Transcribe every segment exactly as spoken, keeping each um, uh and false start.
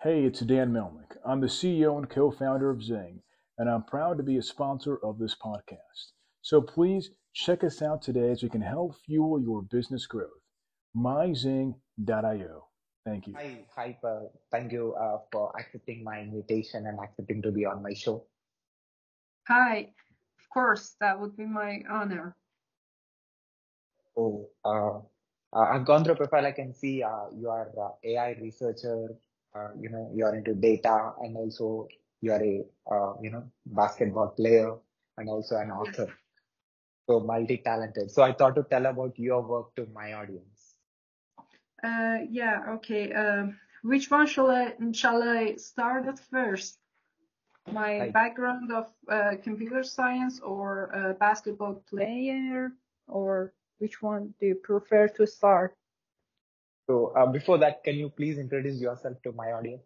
Hey, it's Dan Melnick. I'm the C E O and co founder of Zing, and I'm proud to be a sponsor of this podcast. So please check us out today as we can help fuel your business growth. my zing dot io. Thank you. Hi, hi, uh, thank you uh, for accepting my invitation and accepting to be on my show. Hi, of course, that would be my honor. So, uh, uh, I've gone through a profile. I can see uh, you are uh, A I researcher. Uh, you know, you are into data, and also you are a uh, you know basketball player and also an Yes. author. So multi-talented. So I thought to tell about your work to my audience. Uh, yeah, okay. Um, which one shall I shall I start at first? My Like, background of uh, computer science or a basketball player, or which one do you prefer to start? so uh, before that, can you please introduce yourself to my audience?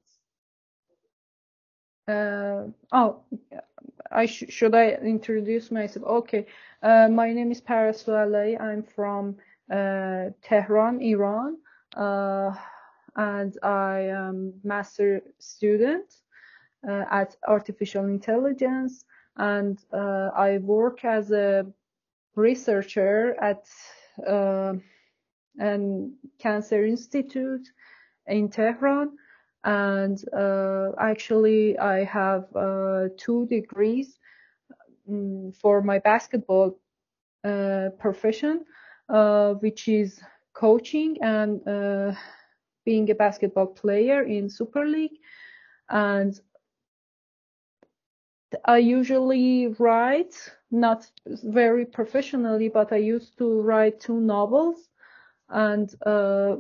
Uh, oh, I sh should I introduce myself? Okay. Uh, my name is Paras Sualai. I'm from uh, Tehran, Iran, uh, and I am master student uh, at artificial intelligence, and uh, I work as a researcher at uh, an cancer institute in Tehran. And uh, actually, I have uh, two degrees mm, for my basketball uh, profession, uh, which is coaching and uh, being a basketball player in Super League. And I usually write, not very professionally, but I used to write two novels, and uh,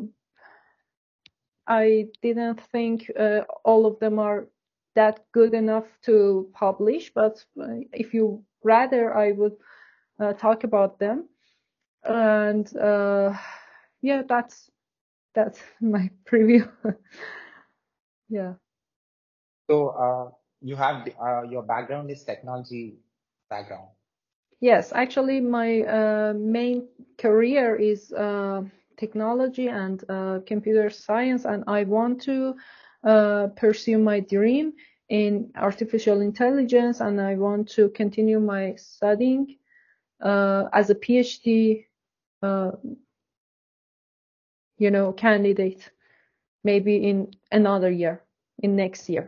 I didn't think uh, all of them are that good enough to publish, but uh, if you rather, I would uh, talk about them. And uh, yeah, that's that's my preview. Yeah. So uh, you have uh, your background is technology background. Yes, actually, my uh, main career is uh, technology and uh, computer science, and I want to uh, pursue my dream in artificial intelligence, and I want to continue my studying uh, as a PhD, uh, you know, candidate, maybe in another year, in next year.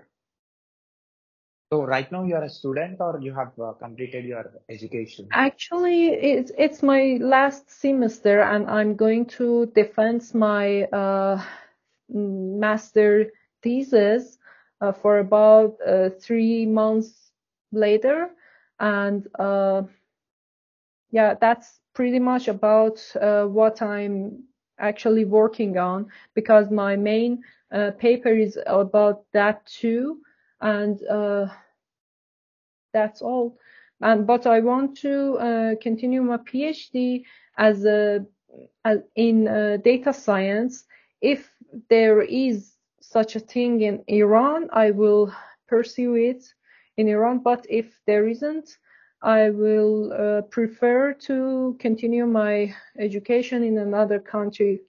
So right now you are a student or you have uh, completed your education? Actually, it's it's my last semester, and I'm going to defend my uh, mm, master thesis uh, for about uh, three months later, and uh, yeah, that's pretty much about uh, what I'm actually working on, because my main uh, paper is about that too, and uh, that's all. And but I want to uh, continue my PhD as a as in uh, data science. If there is such a thing in Iran, I will pursue it in Iran. But if there isn't, I will uh, prefer to continue my education in another country.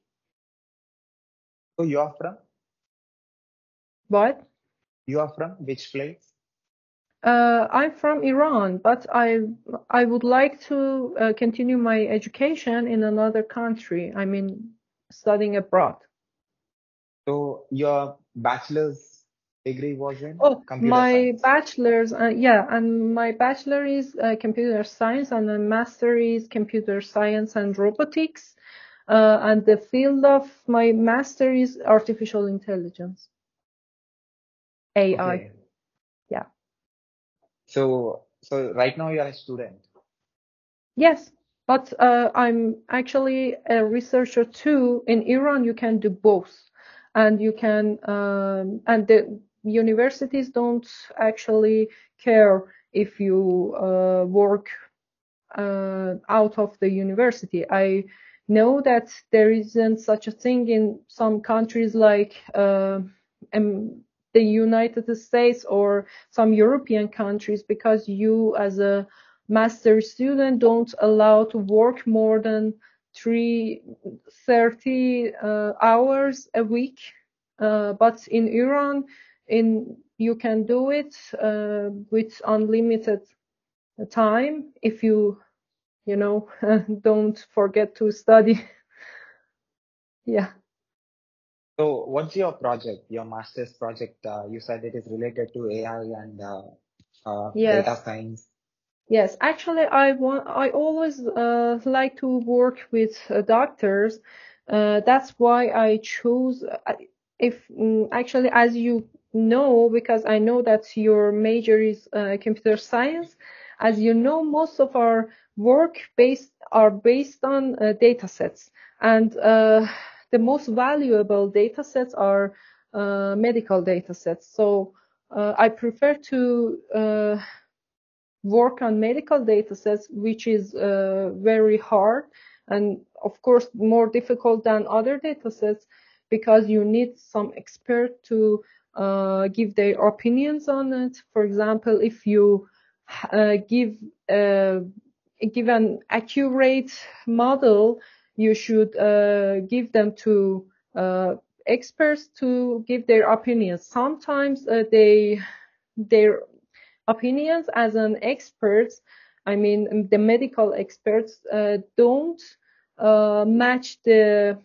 So you are from? What? You are from which place? Uh, I'm from Iran, but I I would like to uh, continue my education in another country. I mean, studying abroad. So your bachelor's degree was in Oh, computer my science. bachelor's, uh, yeah, and my bachelor is uh, computer science, and my master is computer science and robotics. Uh, and the field of my master is artificial intelligence, A I. Okay. Yeah. So so right now you are a student. Yes, but uh, I'm actually a researcher too. In Iran, you can do both, and you can, um, and the universities don't actually care if you uh, work uh, out of the university. I know that there isn't such a thing in some countries like uh, um, the United States or some European countries, because you as a master student don't allow to work more than three thirty uh, hours a week. Uh, but in Iran, in you can do it uh, with unlimited time if you, you know, don't forget to study. Yeah. So what's your project, your master's project? Uh, you said it is related to A I and uh, uh, Yes. data science. Yes, actually, I want. I always uh, like to work with uh, doctors. Uh, that's why I chose. uh, If mm, actually, as you know, because I know that your major is uh, computer science. As you know, most of our work based are based on uh, data sets, and uh, the most valuable data sets are uh, medical data sets. So uh, I prefer to. Uh, work on medical data sets, which is uh, very hard and of course more difficult than other data sets because you need some expert to uh, give their opinions on it. For example, if you uh, give uh, give an accurate model, you should uh, give them to uh, experts to give their opinions. Sometimes uh, they their opinions as an expert, I mean, the medical experts uh, don't uh, match the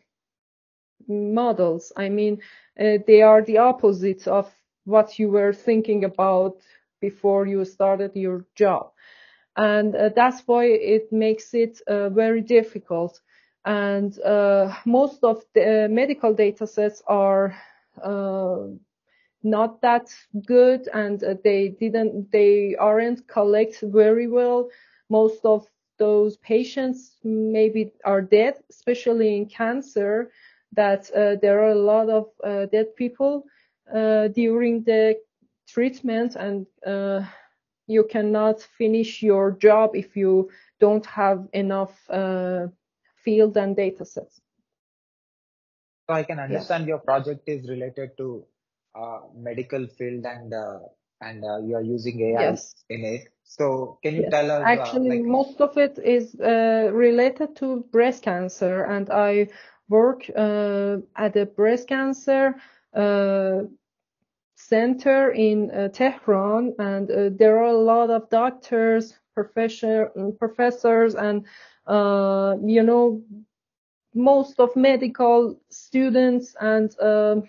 models. I mean, uh, they are the opposite of what you were thinking about before you started your job. And uh, that's why it makes it uh, very difficult. And uh, most of the uh, medical data sets are uh, not that good, and uh, they didn't they aren't collect very well. Most of those patients maybe are dead, especially in cancer, that uh, there are a lot of uh, dead people uh, during the treatment, and uh, you cannot finish your job if you don't have enough uh, field and data sets. So I can Yeah. understand your project is related to uh, medical field and uh, and uh, you are using A I Yes. in it. So can you Yes, tell us uh, actually, like most of it is uh, related to breast cancer, and I work uh, at a breast cancer uh, center in uh, Tehran, and uh, there are a lot of doctors, professor, professors, and uh, you know, most of medical students, and um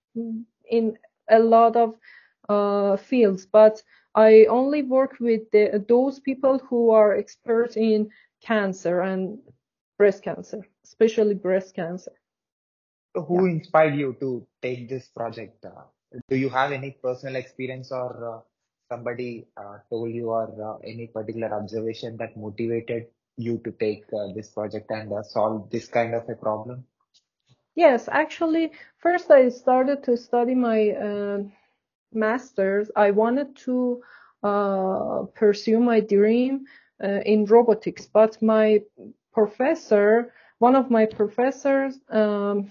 in a lot of uh, fields, but I only work with the, those people who are experts in cancer and breast cancer, especially breast cancer. so who Yeah. inspired you to take this project? Uh, do you have any personal experience or uh, somebody uh, told you or uh, any particular observation that motivated you to take uh, this project and uh, solve this kind of a problem? Yes, actually, first I started to study my uh, master's. I wanted to uh, pursue my dream uh, in robotics, but my professor, one of my professors, um,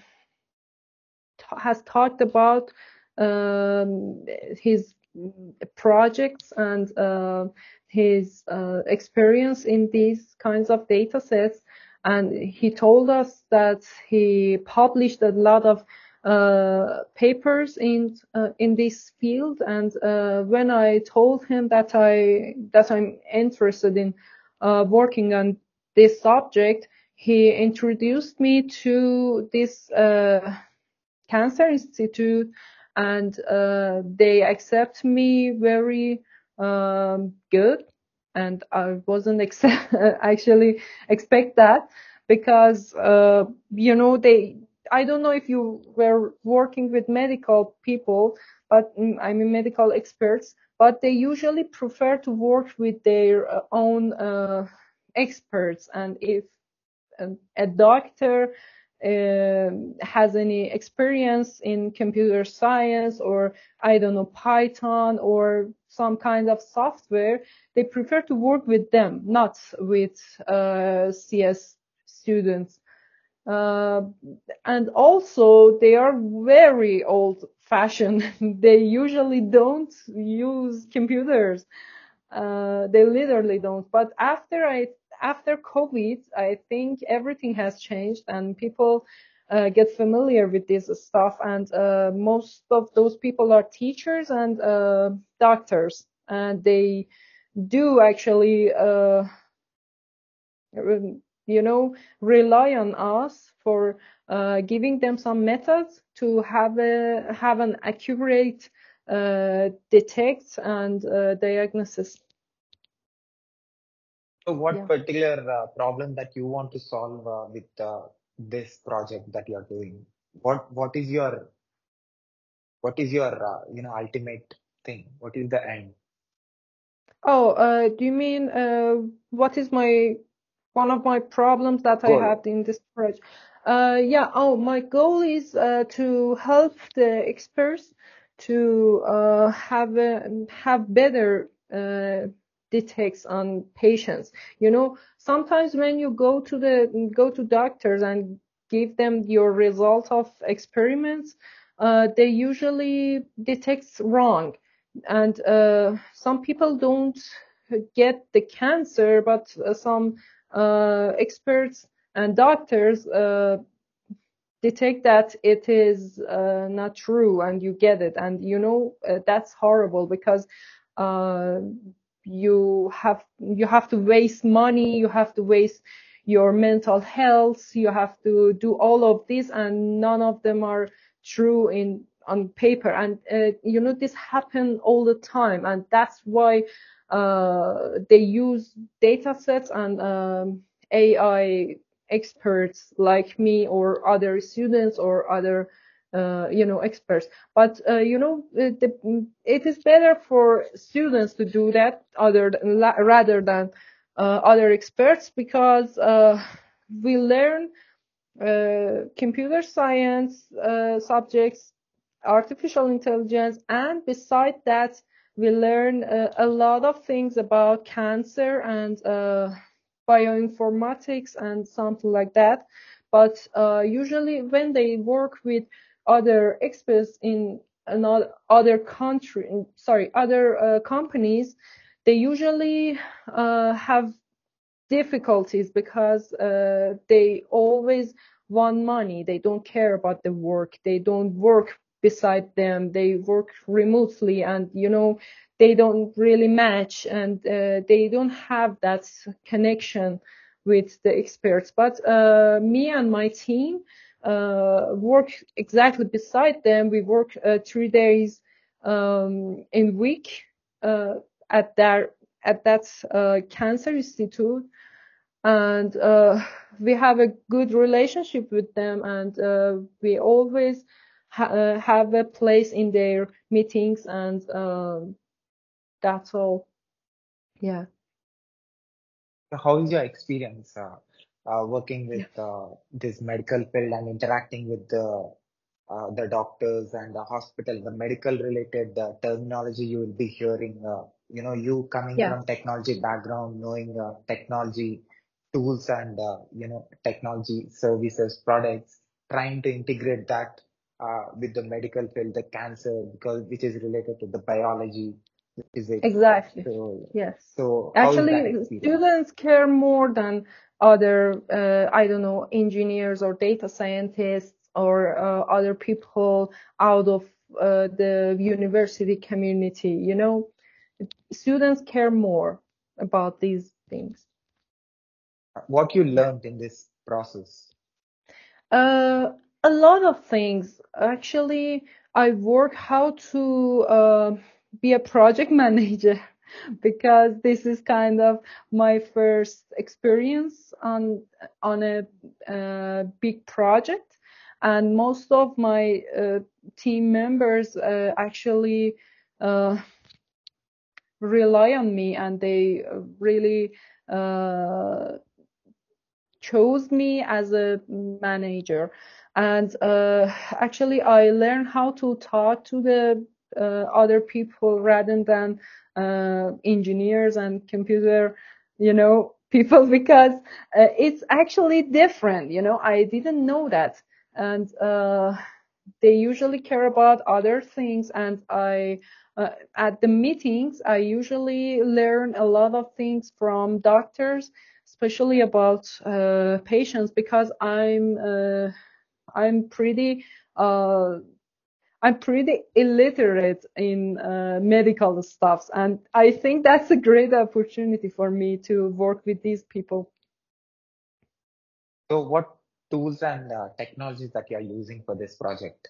has talked about um, his projects and uh, his uh, experience in these kinds of data sets. And he told us that he published a lot of uh, papers in uh, in this field. And uh, when I told him that I that I'm interested in uh, working on this subject, he introduced me to this uh, Cancer Institute, and uh, they accept me very um, good. And I wasn't ex- actually expect that because uh, you know they. I don't know if you were working with medical people, but mm, I mean medical experts, but they usually prefer to work with their uh, own uh, experts. And if um, a doctor um, has any experience in computer science, or I don't know, Python or some kind of software, they prefer to work with them, not with uh, C S students. Uh, and also they are very old fashioned. They usually don't use computers. Uh, they literally don't. But after I after COVID, I think everything has changed, and people uh, get familiar with this stuff. And uh, most of those people are teachers and uh, doctors, and they do actually, uh, you know, rely on us for uh, giving them some methods to have a have an accurate uh, detect and uh, diagnosis. So what Yeah. particular uh, problem that you want to solve uh, with uh, this project that you're doing? What what is your what is your uh, you know ultimate thing? What is the end? Oh, uh, do you mean uh, what is my one of my problems that I Goal. had in this project? Uh, yeah. Oh, my goal is uh, to help the experts to uh, have a, have better uh, detects on patients. You know, sometimes when you go to the go to doctors and give them your result of experiments, uh, they usually detects wrong, and uh, some people don't get the cancer, but uh, some uh, experts and doctors uh, detect that it is uh, not true, and you get it, and you know uh, that's horrible, because uh, you have you have to waste money, you have to waste your mental health, you have to do all of this, and none of them are true in on paper. And uh, you know this happen all the time, and that's why uh, they use data sets and um, A I experts like me or other students or other uh, you know experts. But uh, you know it, the, it is better for students to do that other than, rather than uh, other experts, because uh, we learn uh, computer science uh, subjects, artificial intelligence, and beside that we learn uh, a lot of things about cancer and uh, bioinformatics and something like that. But uh, usually when they work with other experts in another other country, sorry, other uh, companies, they usually uh, have difficulties, because uh, they always want money. They don't care about the work. They don't work beside them. They work remotely, and you know they don't really match, and uh, they don't have that connection with the experts. But uh, me and my team uh, work exactly beside them. We work uh, three days um, in week uh, at their at that uh, cancer institute, and uh, we have a good relationship with them, and uh, we always ha- uh, have a place in their meetings, and um, that's all. Yeah. So how is your experience uh, uh, working with Yeah. uh, this medical field and interacting with the uh, the doctors and the hospital, the medical related uh, terminology you will be hearing? Uh, you know, you coming Yeah. from technology background, knowing uh, technology tools and uh, you know technology services products, trying to integrate that uh, with the medical field, the cancer, because which is related to the biology, the physics. Exactly. So, Yes. so how is that Actually, experience? students care more than other, uh, I don't know, engineers or data scientists or uh, other people out of uh, the university community. You know, students care more about these things. What you Yeah. learned in this process? Uh, a lot of things. Actually, I work how to uh, be a project manager, because this is kind of my first experience on on a uh, big project, and most of my uh, team members uh, actually uh, rely on me, and they uh, really uh, chose me as a manager. And uh, actually I learned how to talk to the uh, other people rather than uh, engineers and computer you know people, because uh, it's actually different. you know I didn't know that. And uh, they usually care about other things, and I uh, at the meetings I usually learn a lot of things from doctors, especially about uh, patients, because I'm uh, I'm pretty, uh, I'm pretty illiterate in uh, medical stuffs, and I think that's a great opportunity for me to work with these people. So what tools and uh, technologies that you are using for this project?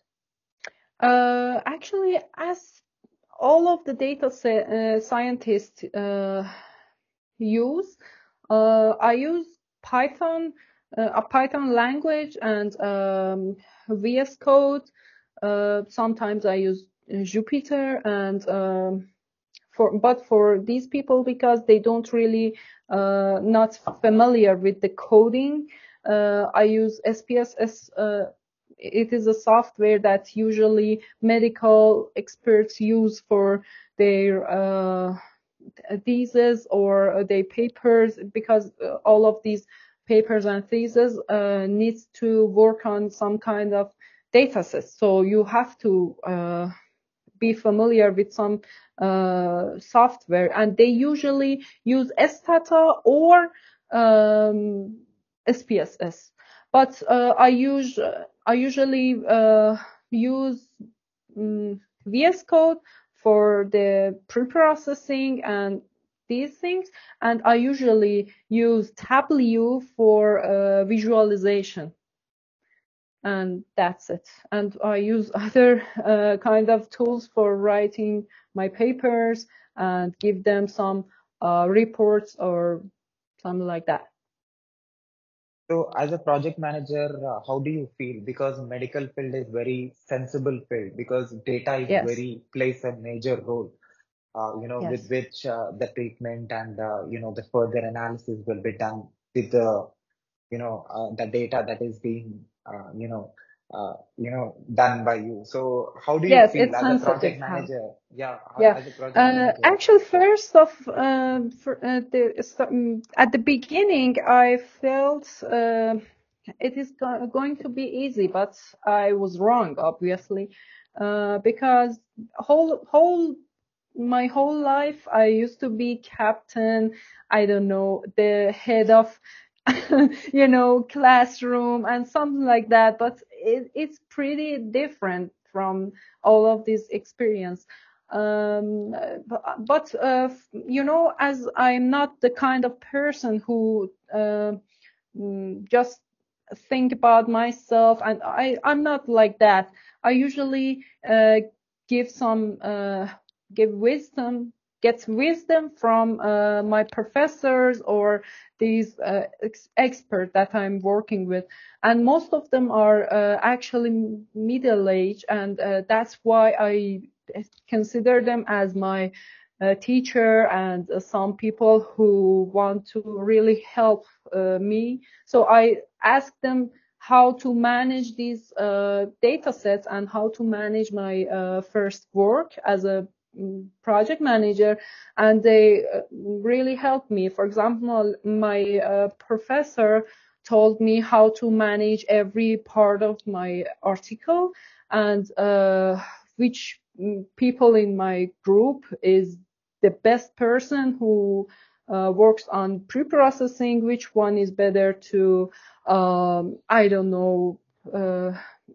Uh, actually, as all of the data uh, scientists uh, use, uh, I use Python, uh, a Python language, and um, V S Code. Uh, sometimes I use Jupyter, and um, for but for these people, because they don't really uh, not familiar with the coding, uh, I use S P S S. Uh, it is a software that usually medical experts use for their uh, thesis or their papers, because uh, all of these papers and theses uh, needs to work on some kind of data set. So you have to uh, be familiar with some uh, software, and they usually use Stata or um, S P S S. But uh, I use I usually uh, use um, V S Code for the pre-processing and these things, and I usually use Tableau for uh, visualization. And that's it. And I use other uh, kind of tools for writing my papers and give them some uh, reports or something like that. So as a project manager, uh, how do you feel? Because medical field is very sensible field, because data is Yes. very plays a major role, uh, you know, Yes. with which uh, the treatment and, uh, you know, the further analysis will be done with the, you know, uh, the data that is being, uh, you know, uh, you know, done by you. So how do you Yes, feel it's as a sensitive. project How? manager? Yeah, Yeah. as a project Uh, manager. actually, first of uh, for, uh, the, um, at the beginning, I felt uh, it is go- going to be easy, but I was wrong, obviously, uh, because whole whole my whole life I used to be captain. I don't know, the head of you know classroom and something like that. But it, it's pretty different from all of this experience. Um, but but uh, you know, as I'm not the kind of person who uh, mm, just think about myself, and I I'm not like that. I usually uh, give some uh, give wisdom gets wisdom from uh, my professors or these uh, ex- experts that I'm working with, and most of them are uh, actually middle age, and uh, that's why I consider them as my uh, teacher, and uh, some people who want to really help uh, me. So I ask them how to manage these uh, data sets and how to manage my uh, first work as a mm, project manager, and they uh, really helped me. For example, my uh, professor told me how to manage every part of my article, and uh, which mm, people in my group is the best person who uh, works on pre-processing, which one is better to, um, I don't know, uh,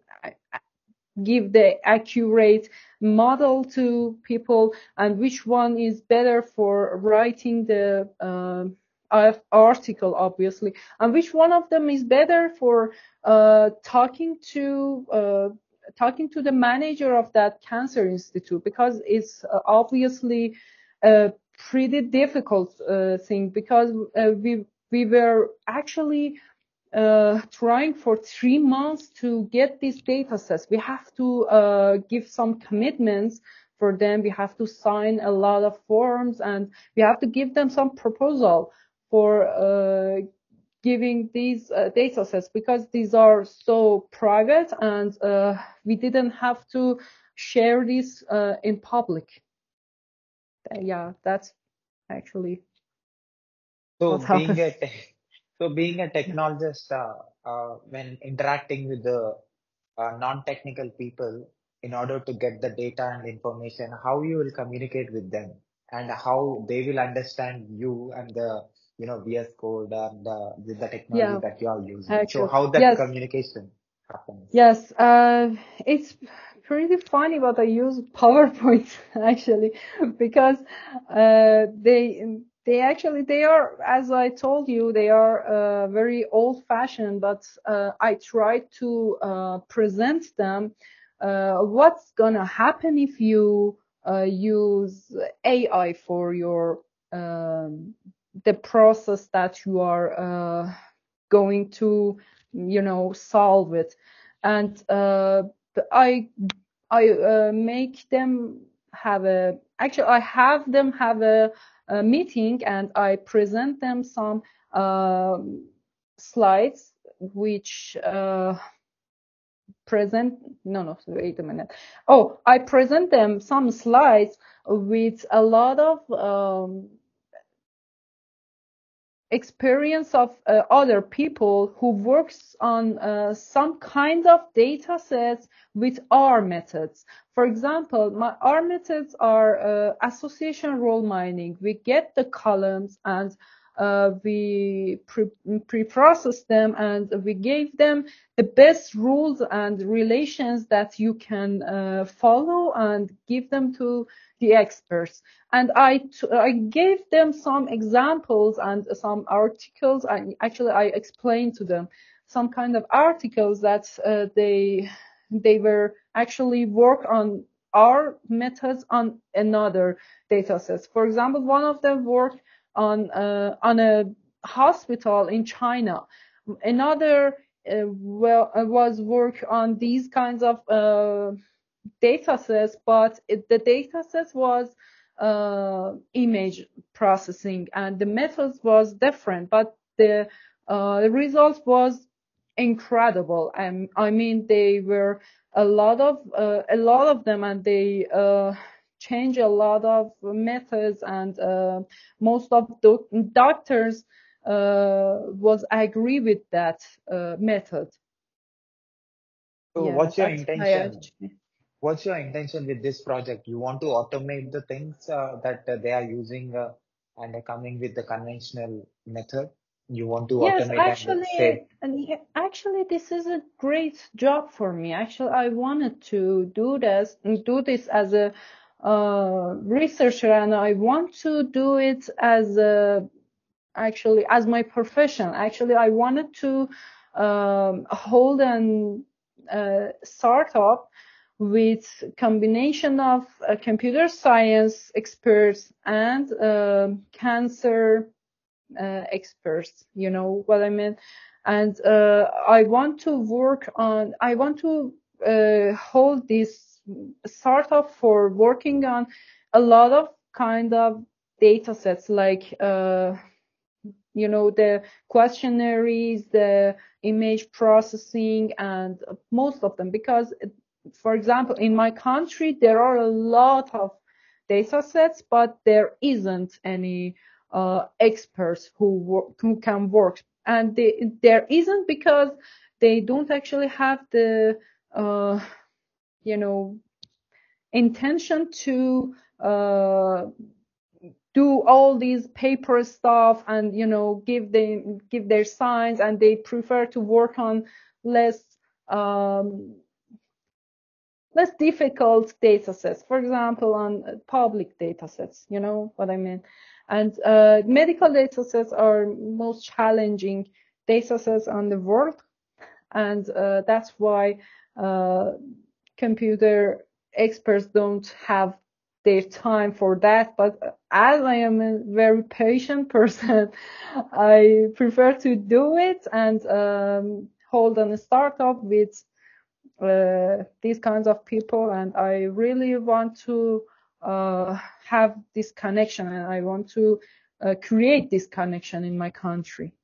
give the accurate model to people, and which one is better for writing the uh, article, obviously, and which one of them is better for uh, talking to uh, talking to the manager of that cancer institute, because it's uh, obviously a pretty difficult uh, thing, because uh, we we were actually uh, trying for three months to get these data sets. We have to uh, give some commitments for them. We have to sign a lot of forms, and we have to give them some proposal for uh, giving these uh, data sets, because these are so private, and uh, we didn't have to share this uh, in public. Uh, yeah, that's actually So what being happened. a te- so being a technologist, uh, uh, when interacting with the uh, non-technical people, in order to get the data and information, how you will communicate with them and how they will understand you and the, you know, V S Code and uh, with the technology Yeah, that you are using. So actually, how that yes. communication? happens? Yes, uh, it's pretty funny, but I use PowerPoint actually because uh, they they actually they are, as I told you, they are uh, very old-fashioned. But uh, I try to uh, present them uh, what's gonna happen if you uh, use A I for your um, the process that you are uh, going to, you know, solve it. And uh, I I uh, make them have a actually I have them have a, a meeting, and I present them some uh, slides which uh, present no no wait a minute oh I present them some slides with a lot of um, experience of uh, other people who works on uh, some kind of data sets with R methods. For example, my R methods are uh, association role mining. We get the columns and uh, we pre- pre-process them, and we gave them the best rules and relations that you can uh, follow and give them to the experts. And I, t- I gave them some examples and some articles. And actually, I explained to them some kind of articles that uh, they they were actually work on our methods on another data sets. For example, one of them worked on uh, on a hospital in China. Another uh, well uh, was work on these kinds of uh, data sets, but it, the data sets was uh, image processing, and the methods was different, but the uh, the result was incredible. And I mean, they were a lot of uh, a lot of them, and they uh, change a lot of methods, and uh, most of the doctors uh, was agree with that uh, method. So Yeah, what's your that's why I. intention? What's your intention with this project? You want to automate the things uh, that uh, they are using uh, and are coming with the conventional method? You want to Yes, automate and save. actually, and yeah, actually, this is a great job for me. Actually, I wanted to do this, do this as a uh, researcher, and I want to do it as a actually as my profession. Actually, I wanted to um, hold an uh, startup with combination of uh, computer science experts and uh, cancer uh, experts, you know what I mean? And uh, I want to work on, I want to uh, hold this startup for working on a lot of kind of data sets, like, uh, you know, the questionnaires, the image processing, and most of them. Because, for example, in my country, there are a lot of data sets, but there isn't any uh, experts who work, who can work, and they, there isn't because they don't actually have the uh, you know intention to uh, do all these paper stuff, and you know give them give their signs, and they prefer to work on less um, less difficult data sets, for example, on public data sets, you know what I mean? And uh, medical data sets are most challenging data sets on the world, and uh, that's why uh, computer experts don't have their time for that. But as I am a very patient person, I prefer to do it and um, hold on a startup with uh, these kinds of people, and I really want to uh, have this connection, and I want to uh, create this connection in my country.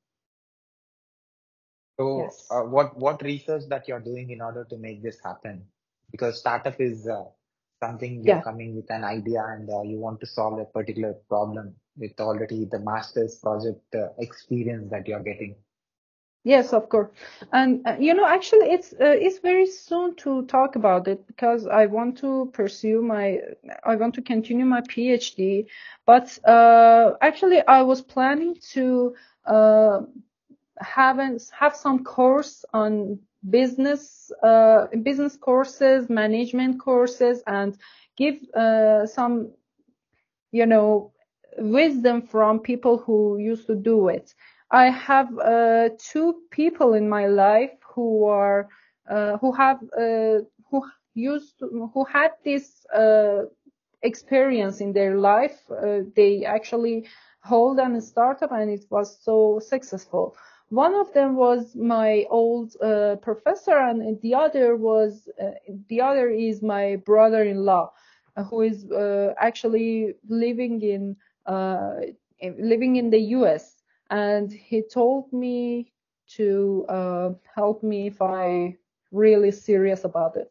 So Yes. uh, what what research that you're doing in order to make this happen? Because startup is uh, something you're Yeah. coming with an idea and uh, you want to solve a particular problem with already the master's project uh, experience that you're getting. Yes, of course. And uh, you know, actually, it's uh, it's very soon to talk about it, because I want to pursue my, I want to continue my PhD. But uh, actually, I was planning to uh, have an, have some course on business uh, business courses, management courses, and give uh, some, you know, wisdom from people who used to do it. I have uh, two people in my life who are uh, who have uh, who used to, who had this uh, experience in their life. Uh, they actually hold a startup and it was so successful. One of them was my old uh, professor, and the other was uh, the other is my brother-in-law, uh, who is uh, actually living in uh, living in the U S. And he told me to uh, help me if I really serious about it.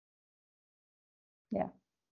Yeah.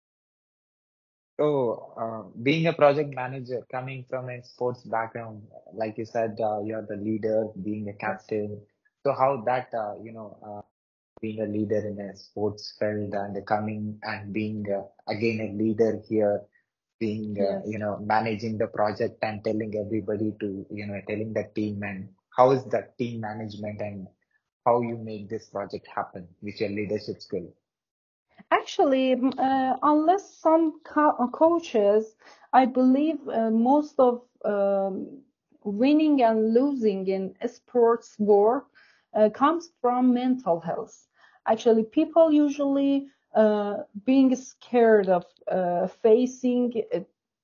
So, uh, being a project manager, coming from a sports background, like you said, uh, you're the leader, being a Yes. captain. So, how that, uh, you know, uh, being a leader in a sports field and coming and being uh, again a leader here, being, uh, Yes. you know, managing the project and telling everybody to, you know, telling the team, and how is that team management and how you make this project happen with your leadership skill? Actually, m- uh, unless some co- uh, coaches, I believe uh, most of um, winning and losing in sports work uh, comes from mental health. Actually, people usually uh, being scared of uh, facing uh,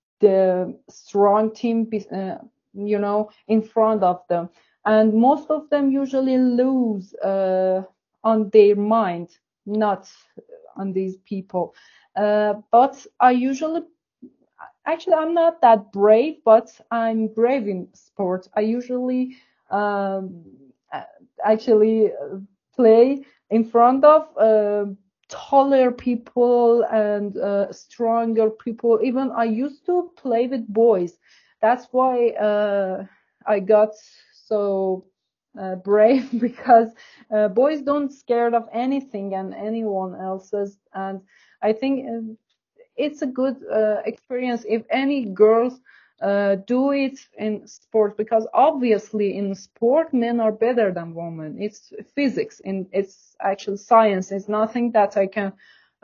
the strong team, be- uh, you know, in front of them, and most of them usually lose uh, on their mind, not on these people. Uh, but I usually, actually, I'm not that brave, but I'm brave in sports. I usually um, uh, actually uh, play in front of uh, taller people and uh, stronger people. Even I used to play with boys. That's why uh, I got so uh, brave because uh, boys don't scared of anything and anyone else's. And I think uh, it's a good uh, experience if any girls uh, do it in sport, because obviously in sport men are better than women. It's physics and it's actually science. It's nothing that I can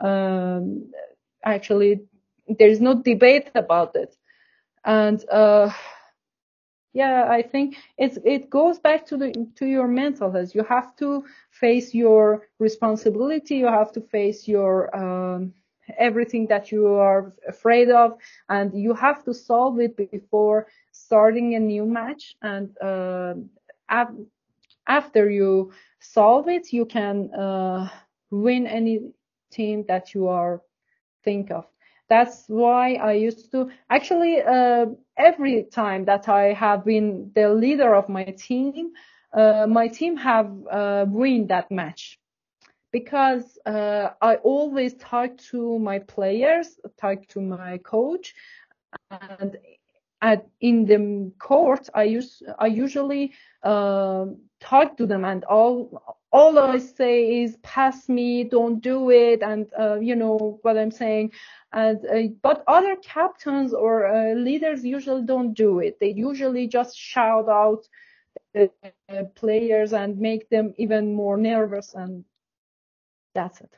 um, actually, there's no debate about it. And uh, yeah, I think it's it goes back to the to your mental health. You have to face your responsibility. You have to face your um, everything that you are afraid of, and you have to solve it before starting a new match. And uh, af- after you solve it, you can uh, win any team that you are think of. That's why I used to actually uh, every time that I have been the leader of my team, uh, my team have uh, win that match, because uh, I always talk to my players, talk to my coach, and at in the court I use I usually uh, talk to them, and all all I say is pass me, don't do it, and uh, you know what I'm saying. And uh, but other captains or uh, leaders usually don't do it. They usually just shout out the uh, players and make them even more nervous, and that's it.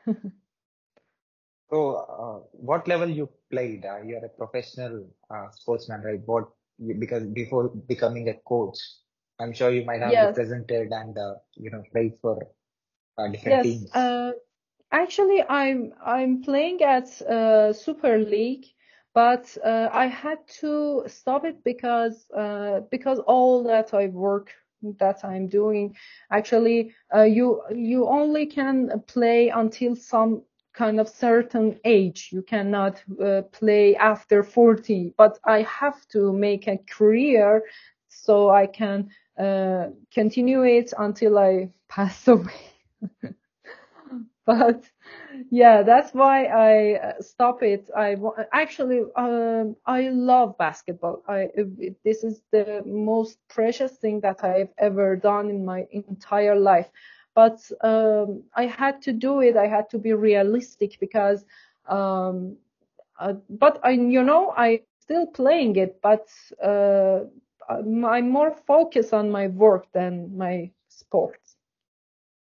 So, uh, what level you played? Uh, you're a professional uh, sportsman, right? What you- because before becoming a coach, I'm sure you might have Yes, represented and uh, you know played for uh, different yes. teams. Uh, Actually, I'm I'm playing at uh, Super League, but uh, I had to stop it because uh, because all that I work that I'm doing, actually, uh, you you only can play until some kind of certain age. You cannot uh, play after forty. But I have to make a career so I can uh, continue it until I pass away. But yeah, that's why I uh, stop it. I wa- actually um, I love basketball. I it- this is the most precious thing that I've ever done in my entire life. But um, I had to do it. I had to be realistic because um, uh, but I you know I still playing it, but uh, I'm I'm more focused on my work than my sports.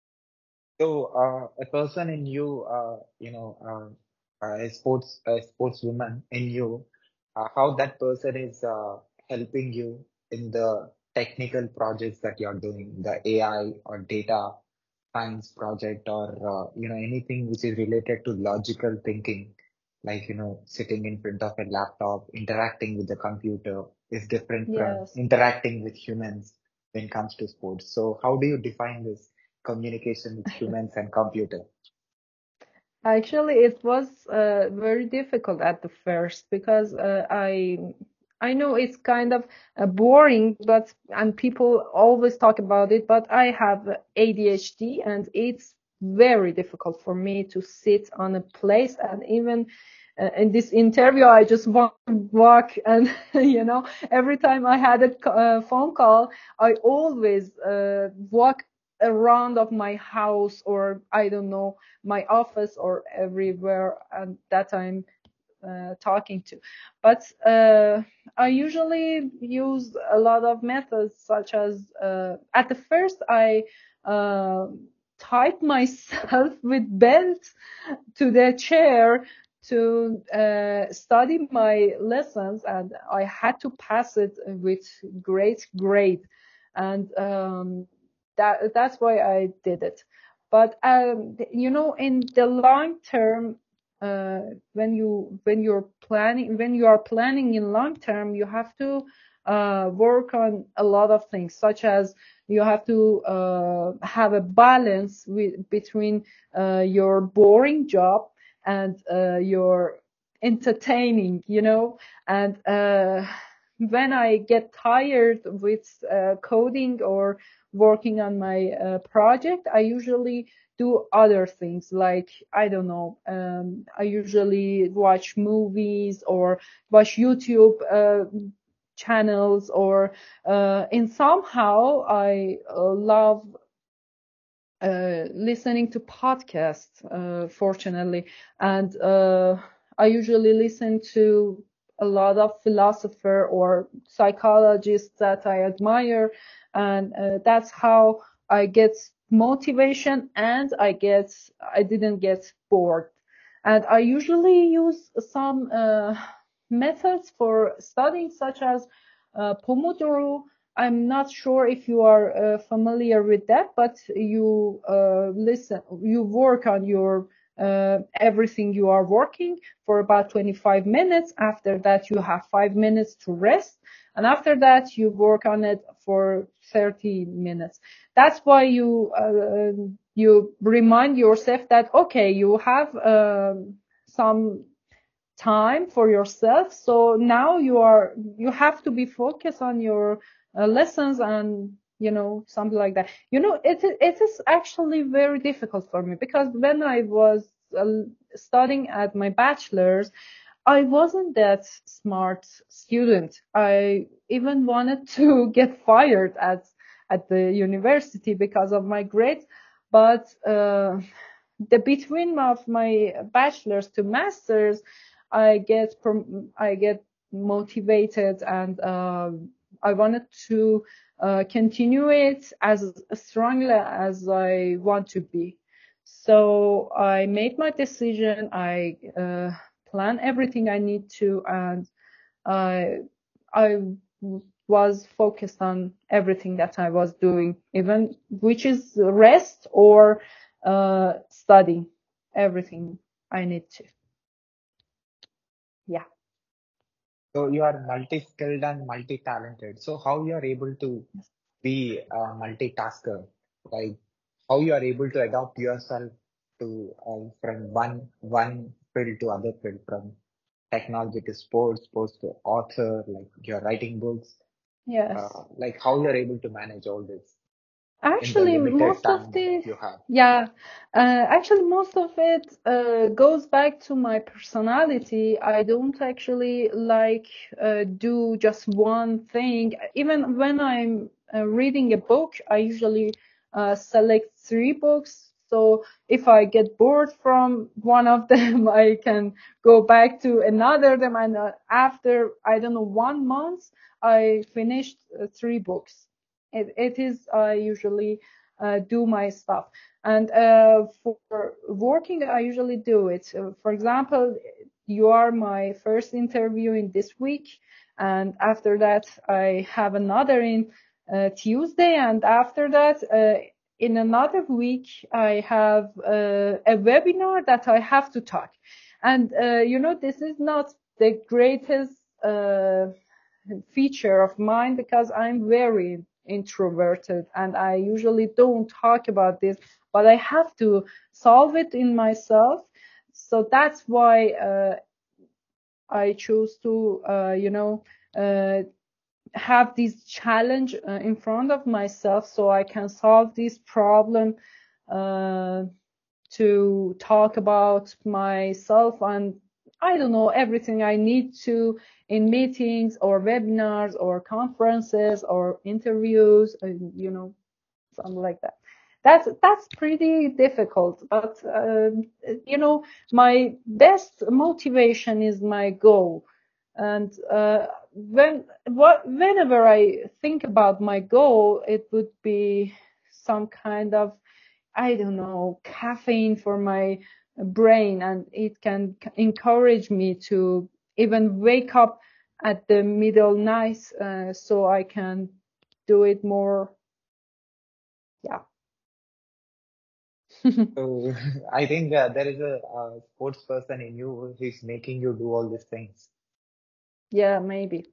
So, uh, a person in you, uh, you know, uh, uh, a sports, a sportswoman in you, uh, how that person is uh, helping you in the technical projects that you're doing, the A I or data science project, or uh, you know, anything which is related to logical thinking, like you know, sitting in front of a laptop, interacting with the computer is different from Yes. interacting with humans when it comes to sports. So, how do you define this communication with humans and computer? Actually, it was uh, very difficult at the first because uh, I I know it's kind of uh, boring, but and people always talk about it, but I have A D H D and it's very difficult for me to sit on a place, and even uh, in this interview I just want to walk, and you know, every time I had a c- uh, phone call I always uh, walk around of my house, or I don't know, my office or everywhere and that I'm uh, talking to. But uh, I usually use a lot of methods, such as uh, at the first I uh, tied myself with belt to the chair to uh, study my lessons, and I had to pass it with great grade, and um, that that's why I did it. But um, you know, in the long term, uh, when you when you're planning when you are planning in long term, you have to uh, work on a lot of things, such as you have to uh, have a balance with, between uh, your boring job and uh, your entertaining, you know. And uh, when I get tired with uh, coding or working on my uh, project, I usually do other things, like I don't know, um, I usually watch movies or watch YouTube uh, channels, or uh, in somehow I uh, love uh, listening to podcasts, uh, fortunately. And uh, I usually listen to a lot of philosopher or psychologists that I admire. And uh, that's how I get motivation, and I get, I didn't get bored. And I usually use some uh, methods for studying, such as uh, Pomodoro. I'm not sure if you are uh, familiar with that, but you uh, listen, you work on your uh, everything you are working for about twenty-five minutes. After that, you have five minutes to rest. And after that, you work on it for thirty minutes. That's why you, uh, you remind yourself that, okay, you have um, some time for yourself. So now you are, you have to be focused on your uh, lessons, and you know, something like that. You know, it it is actually very difficult for me, because when I was uh, studying at my bachelor's, I wasn't that smart student. I even wanted to get fired at at the university because of my grades. But uh, the between of my bachelor's to master's, I get prom- I get motivated, and uh, I wanted to uh, continue it as strongly as I want to be. So I made my decision. I uh, plan everything I need to, and I I was focused on everything that I was doing, even which is rest or uh, studying, everything I need to. Yeah. So you are multi-skilled and multi-talented. So how you are able to be a multitasker? Like how you are able to adapt yourself to uh, from one one field to other field, from technology to sports, sports to author, like you're writing books. Yes. Uh, like how you're able to manage all this in the Actually, limited most of time the, you have. yeah, uh, actually, most of it uh, goes back to my personality. I don't actually like uh, do just one thing. Even when I'm uh, reading a book, I usually uh, select three books. So if I get bored from one of them, I can go back to another them. And uh, after, I don't know, one month, I finished uh, three books. It, it is uh, usually. uh, do my stuff. And uh, for working, I usually do it. Uh, for example, you are my first interview in this week, and after that I have another in uh, Tuesday, and after that uh, in another week I have uh, a webinar that I have to talk. And uh, you know, this is not the greatest uh, feature of mine, because I'm very introverted and I usually don't talk about this, but I have to solve it in myself. So that's why uh, I choose to, uh, you know, uh, have this challenge uh, in front of myself, so I can solve this problem, uh, to talk about myself and I don't know, everything I need to in meetings or webinars or conferences or interviews, uh, you know, something like that. That's that's pretty difficult, but uh, you know, my best motivation is my goal. And uh, when what whenever I think about my goal, it would be some kind of, I don't know, caffeine for my brain, and it can encourage me to even wake up at the middle night, uh, so I can do it more. Yeah. So I think uh, there is a, a sports person in you who is making you do all these things. Yeah, maybe.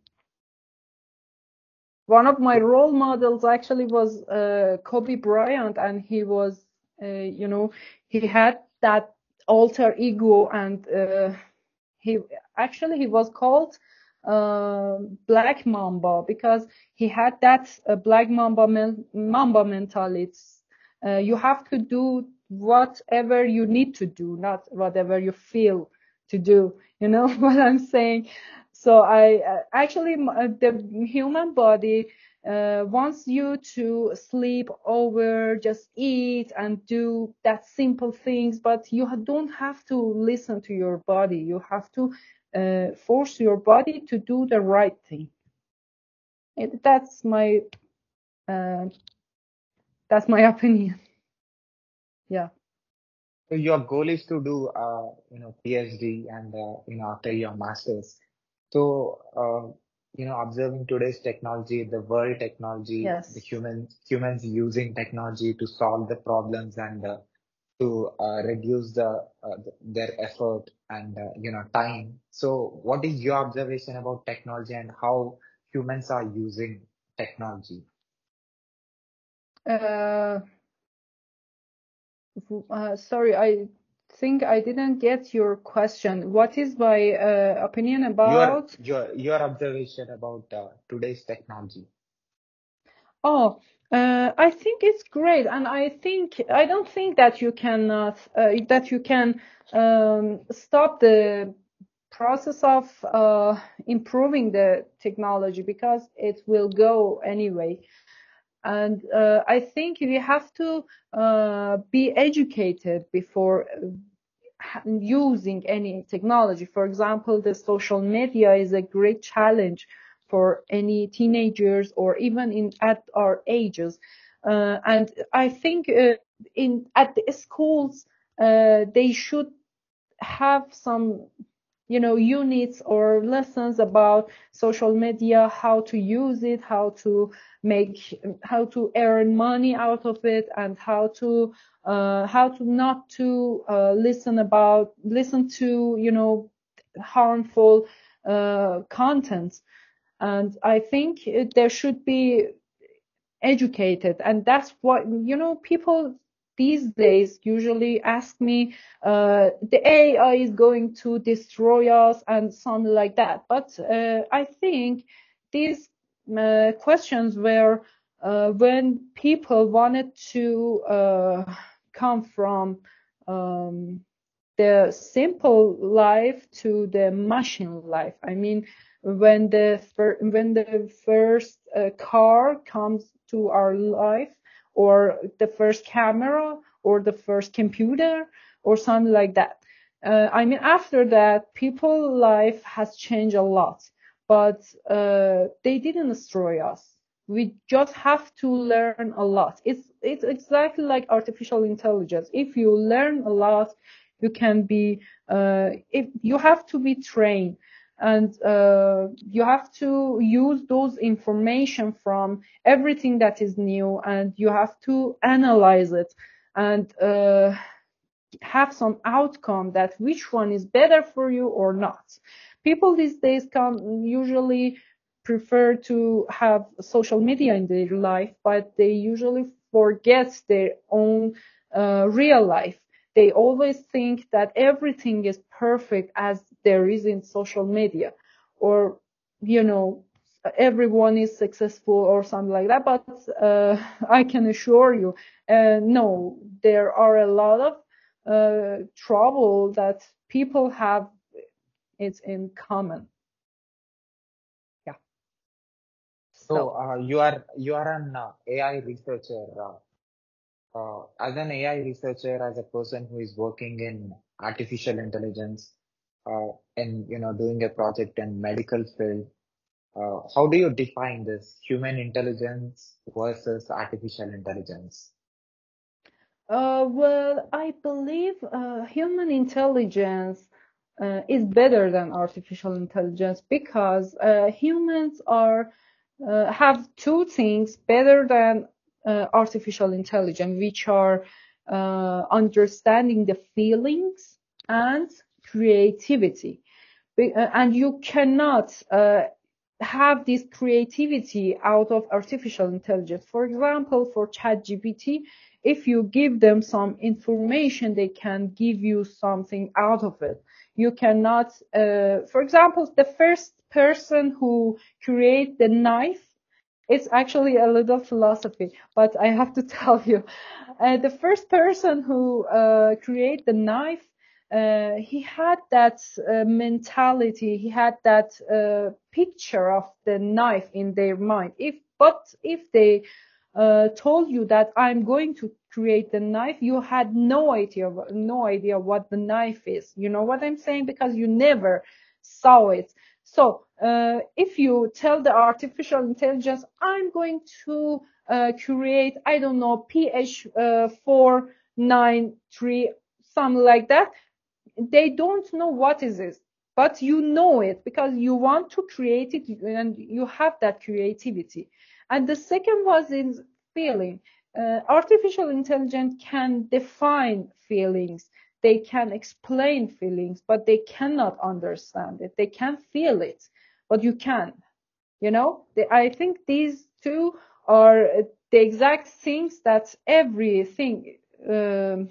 One of my role models actually was uh, Kobe Bryant, and he was, uh, you know, he had that alter ego, and uh, he actually he was called uh, Black Mamba because he had that uh, Black Mamba men- Mamba mentality. Uh, you have to do whatever you need to do, not whatever you feel to do. You know what I'm saying? So I uh, actually uh, the human body uh, wants you to sleep over, just eat and do that simple things, but you don't have to listen to your body. You have to uh, force your body to do the right thing. It, that's my uh, that's my opinion. Yeah. So your goal is to do, uh, you know, PhD and, uh, you know, after your master's. So, uh, you know, observing today's technology, the world technology, the Yes. humans, humans using technology to solve the problems and uh, to uh, reduce the, uh, the their effort and, uh, you know, time. So what is your observation about technology and how humans are using technology? Uh, uh, sorry, I think I didn't get your question. What is my uh, opinion Your, about? your, your observation about uh, today's technology. Oh, uh, I think it's great, and I think I don't think that you cannot uh, that you can um, stop the process of uh, improving the technology, because it will go anyway. And uh, I think we have to uh, be educated before using any technology. For example, the social media is a great challenge for any teenagers or even in at our ages. Uh, and I think uh, in at the schools uh, they should have some, you know, units or lessons about social media, how to use it, how to make, how to earn money out of it, and how to uh, how to not to uh, listen about listen to, you know, harmful uh, content. And I think it, there should be educated, and that's what, you know, people these days usually ask me, uh, the A I is going to destroy us and something like that. But uh, I think these uh, questions were uh, when people wanted to uh, come from um, the simple life to the machine life. I mean, when the fir- when the first uh, car comes to our life, or the first camera, or the first computer, or something like that. Uh, I mean, after that, people's life has changed a lot, but uh, they didn't destroy us. We just have to learn a lot. It's it's exactly like artificial intelligence. If you learn a lot, you can be uh, if you have to be trained, and uh, you have to use those information from everything that is new, and you have to analyze it and uh, have some outcome that which one is better for you or not. People these days come usually prefer to have social media in their life, but they usually forget their own uh, real life. They always think that everything is perfect as there is in social media, or, you know, everyone is successful or something like that. But uh, I can assure you, uh, no, there are a lot of uh, trouble that people have. It's in common. Yeah. So So uh, you are you are an uh, A I researcher. Uh, uh, as an A I researcher, as a person who is working in artificial intelligence, uh, and you know doing a project in medical field, uh, how do you define this human intelligence versus artificial intelligence? Uh, well, I believe uh, human intelligence uh, is better than artificial intelligence because uh, humans are uh, have two things better than uh, artificial intelligence, which are uh, understanding the feelings and creativity. Be- uh, And you cannot uh, have this creativity out of artificial intelligence. For example, for ChatGPT, if you give them some information, they can give you something out of it. You cannot, uh, for example, the first person who create the knife, it's actually a little philosophy, but I have to tell you, uh, the first person who uh, create the knife, uh, he had that uh, mentality, he had that uh, picture of the knife in their mind. If but if they uh, told you that I'm going to create the knife, you had no idea, no idea what the knife is. You know what I'm saying? Because you never saw it. So uh, if you tell the artificial intelligence, I'm going to uh, create, I don't know, P H four nine three, something like that, they don't know what is it, but you know it because you want to create it and you have that creativity. And the second was in feeling. Uh, artificial intelligence can define feelings, they can explain feelings, but they cannot understand it. They can feel it, but you can. You know, the, I think these two are uh, the exact things that everything. Um,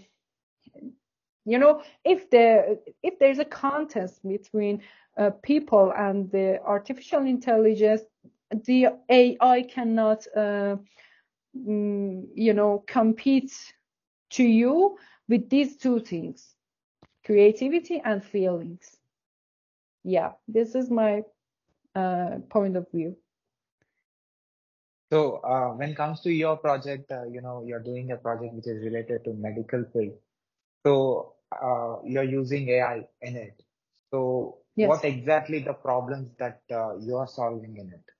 you know, if there if there's a contest between uh, people and the artificial intelligence, the A I cannot, uh, mm, you know, compete to you with these two things, creativity and feelings. Yeah, this is my uh, point of view. So uh, when it comes to your project, uh, you know, you're doing a project which is related to medical field. So uh, you're using A I in it. So what Yes. exactly the problems that uh, you are solving in it?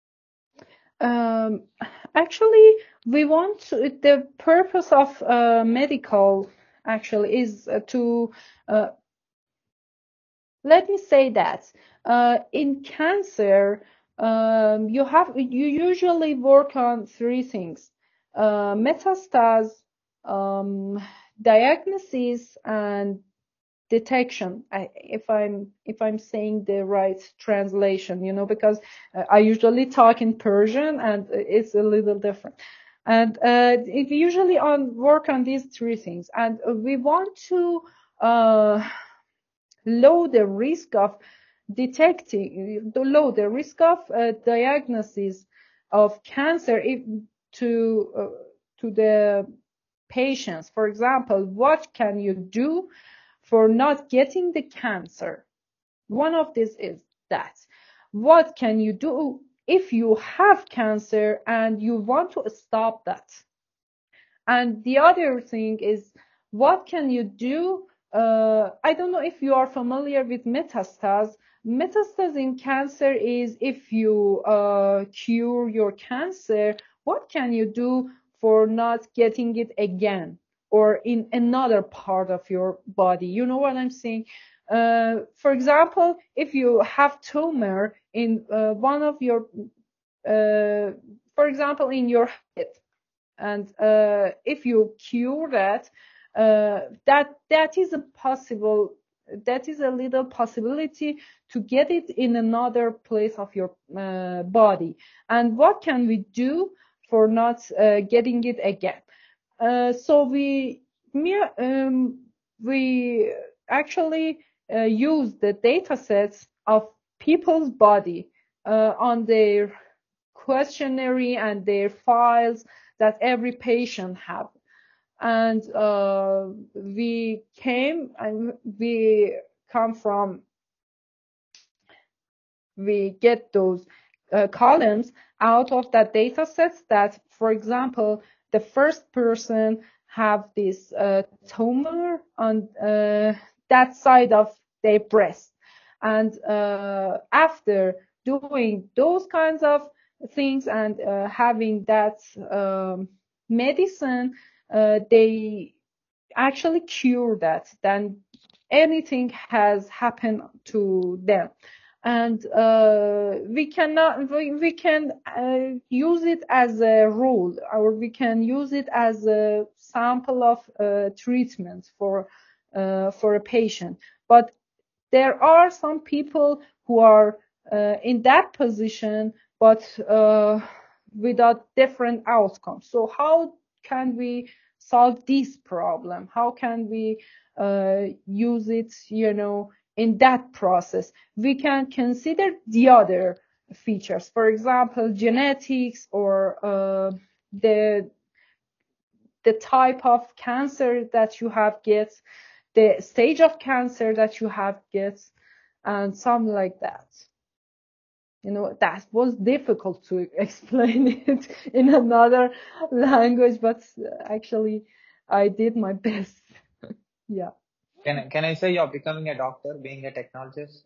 Um, actually, we want to, the purpose of uh, medical actually is uh, to uh, let me say that uh, in cancer, um, you have you usually work on three things: uh, metastase, um, diagnosis, and detection. I, if I'm if I'm saying the right translation, you know, because uh, I usually talk in Persian and it's a little different. And uh, it usually on work on these three things, and we want to uh, lower the risk of detecting, lower the risk of uh, diagnosis of cancer if, to uh, to the patients. For example, what can you do for not getting the cancer? One of these is that. What can you do if you have cancer and you want to stop that? And the other thing is, what can you do uh, I don't know if you are familiar with metastase. Metastase in cancer is if you uh, cure your cancer, what can you do for not getting it again or in another part of your body? You know what I'm saying? Uh, for example, if you have tumor in uh, one of your, uh, for example, in your head, and uh, if you cure that, uh, that that is a possible, that is a little possibility to get it in another place of your uh, body. And what can we do for not uh, getting it again? Uh, so we um, we actually uh, use the data sets of people's body uh, on their questionnaire and their files that every patient have. And uh, we came and we come from, we get those uh, columns out of that data sets that, for example, the first person have this uh, tumor on uh, that side of their breast. And uh, after doing those kinds of things and uh, having that um, medicine, uh, they actually cure that. Then anything has happened to them. And uh, we cannot, we, we can uh, use it as a rule, or we can use it as a sample of uh, treatment for uh, for a patient. But there are some people who are uh, in that position, but uh, without different outcomes. So how can we solve this problem? How can we uh, use it, you know, in that process? We can consider the other features, for example, genetics or uh, the the type of cancer that you have get, the stage of cancer that you have get, and something like that. You know, that was difficult to explain it in another language, but actually I did my best. Yeah. Can, can I say you're becoming a doctor, being a technologist?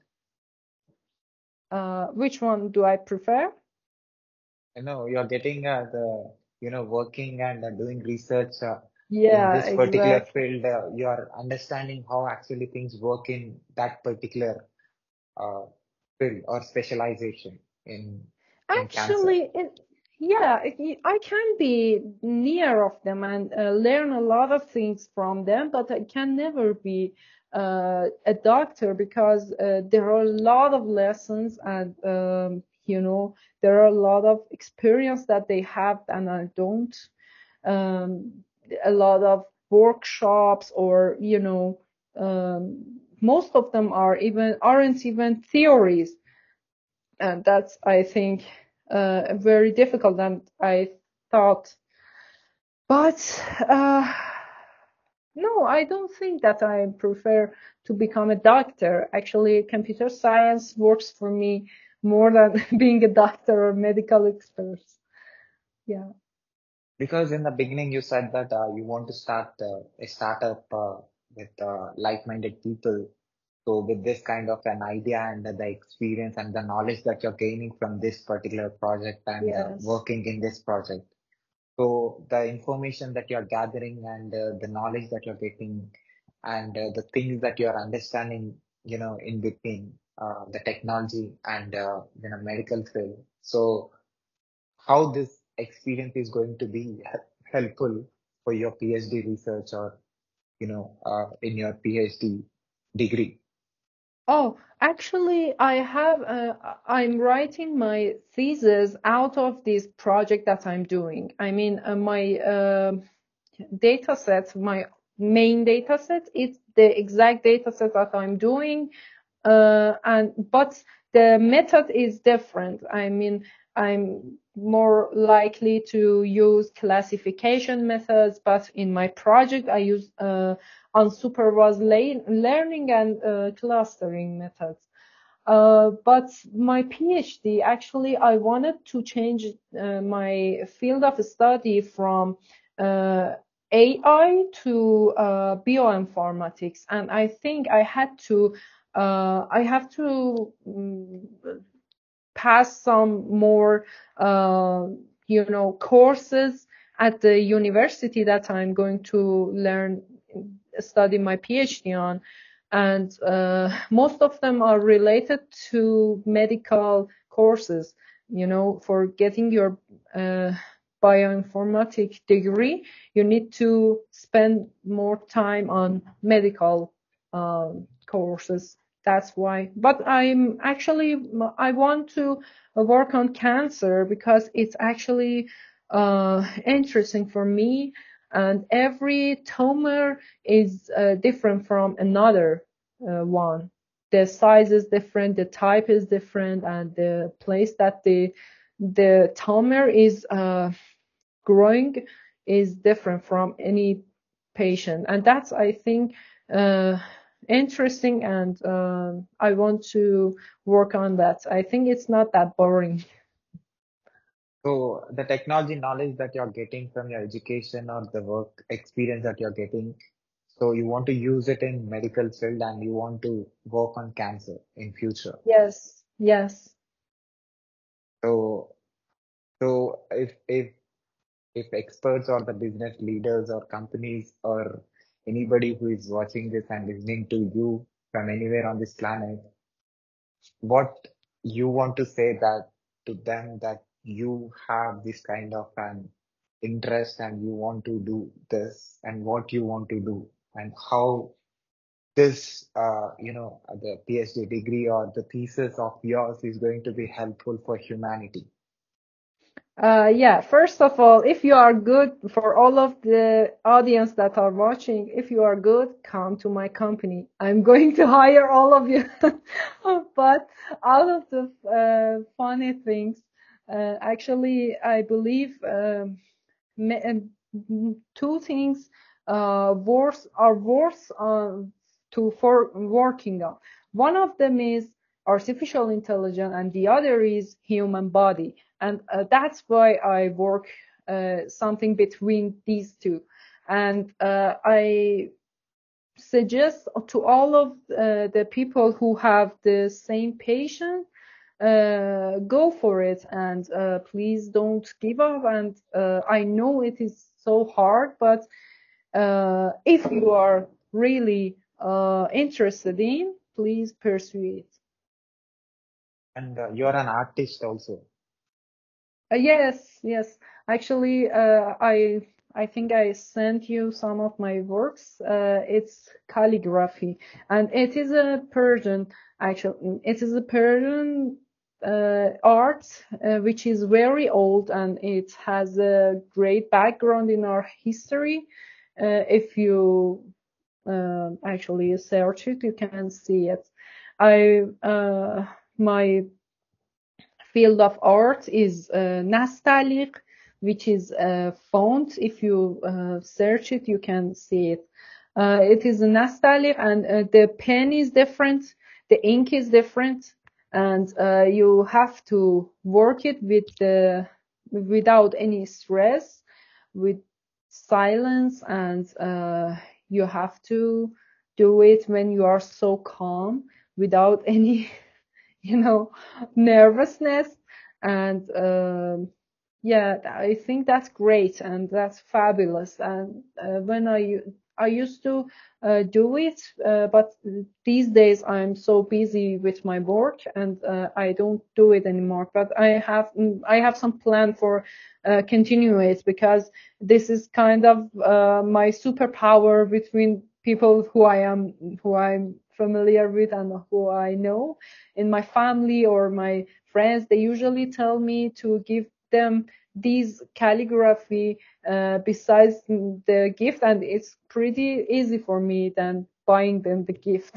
Uh, which one do I prefer? You know, you're getting uh, the, you know, working and uh, doing research uh, in Yeah, this particular exactly. field. Uh, you are understanding how actually things work in that particular uh, field or specialization in in cancer. Actually, it, yeah, it, I can be near of them and uh, learn a lot of things from them, but I can never be uh, a doctor because uh, there are a lot of lessons and, um, you know, there are a lot of experience that they have and I don't. Um, a lot of workshops or, you know, um, most of them are even aren't even theories, and that's, I think, uh, very difficult than I thought. But uh, no, I don't think that I prefer to become a doctor. Actually, computer science works for me more than being a doctor or medical expert. Yeah. Because in the beginning you said that uh, you want to start uh, a startup uh, with uh, like-minded people. So with this kind of an idea and the experience and the knowledge that you're gaining from this particular project and uh, Yes. working in this project. So the information that you're gathering and uh, the knowledge that you're getting and uh, the things that you're understanding, you know, in between uh, the technology and, uh, you know, medical field. So how this experience is going to be helpful for your PhD research or, you know, uh, in your PhD degree. Oh, actually, I have, uh, I'm writing my thesis out of this project that I'm doing. I mean, uh, my uh, data set, my main data set, it's the exact data set that I'm doing. Uh, and, but the method is different. I mean, I'm more likely to use classification methods, but in my project, I use uh, unsupervised learning and uh, clustering methods. Uh, but my PhD, actually, I wanted to change uh, my field of study from uh, A I to uh, bioinformatics, and I think I had to uh, I have to um, pass some more uh, you know courses at the university that I'm going to learn study my PhD on, and uh, most of them are related to medical courses. You know, for getting your uh, bioinformatics degree, you need to spend more time on medical um, courses. That's why. But I'm actually, I want to work on cancer because it's actually uh, interesting for me. And every tumor is uh, different from another uh, one. The size is different, the type is different, and the place that the the tumor is uh, growing is different from any patient. And that's, I think, uh, interesting, and uh, I want to work on that. I think it's not that boring. So the technology knowledge that you're getting from your education or the work experience that you're getting, so you want to use it in medical field and you want to work on cancer in future. Yes, yes. So, so if if if experts or the business leaders or companies or anybody who is watching this and listening to you from anywhere on this planet, what you want to say that to them that you have this kind of an interest and you want to do this and what you want to do and how this, uh, you know, the PhD degree or the thesis of yours is going to be helpful for humanity. Uh, yeah, first of all, if you are good, for all of the audience that are watching, if you are good, come to my company. I'm going to hire all of you. But out of the uh, funny things, uh, actually, I believe um, me- um, two things uh, worth are worth uh, to for working on. One of them is artificial intelligence, and the other is human body. And uh, that's why I work uh, something between these two. And uh, I suggest to all of uh, the people who have the same passion, uh, go for it, and uh, please don't give up. And uh, I know it is so hard, but uh, if you are really uh, interested in, please pursue it. And uh, you're an artist also. Uh, yes, yes. Actually, uh, I I think I sent you some of my works. Uh, it's calligraphy, and it is a Persian. Actually, it is a Persian uh, art, uh, which is very old, and it has a great background in our history. Uh, if you uh, actually search it, you can see it. I uh, my field of art is uh, Nastaliq, which is a font. If you uh, search it, you can see it. Uh, it is a Nastaliq, and uh, the pen is different, the ink is different, and uh, you have to work it with the without any stress, with silence, and uh, you have to do it when you are so calm, without any you know, nervousness. And um, yeah, I think that's great and that's fabulous. And uh, when I I used to uh, do it, uh, but these days I'm so busy with my work, and uh, I don't do it anymore. But I have I have some plan for uh, continue it, because this is kind of uh, my superpower between people who I am who I'm familiar with and who I know in my family or my friends. They usually tell me to give them these calligraphy uh, besides the gift, and it's pretty easy for me than buying them the gift.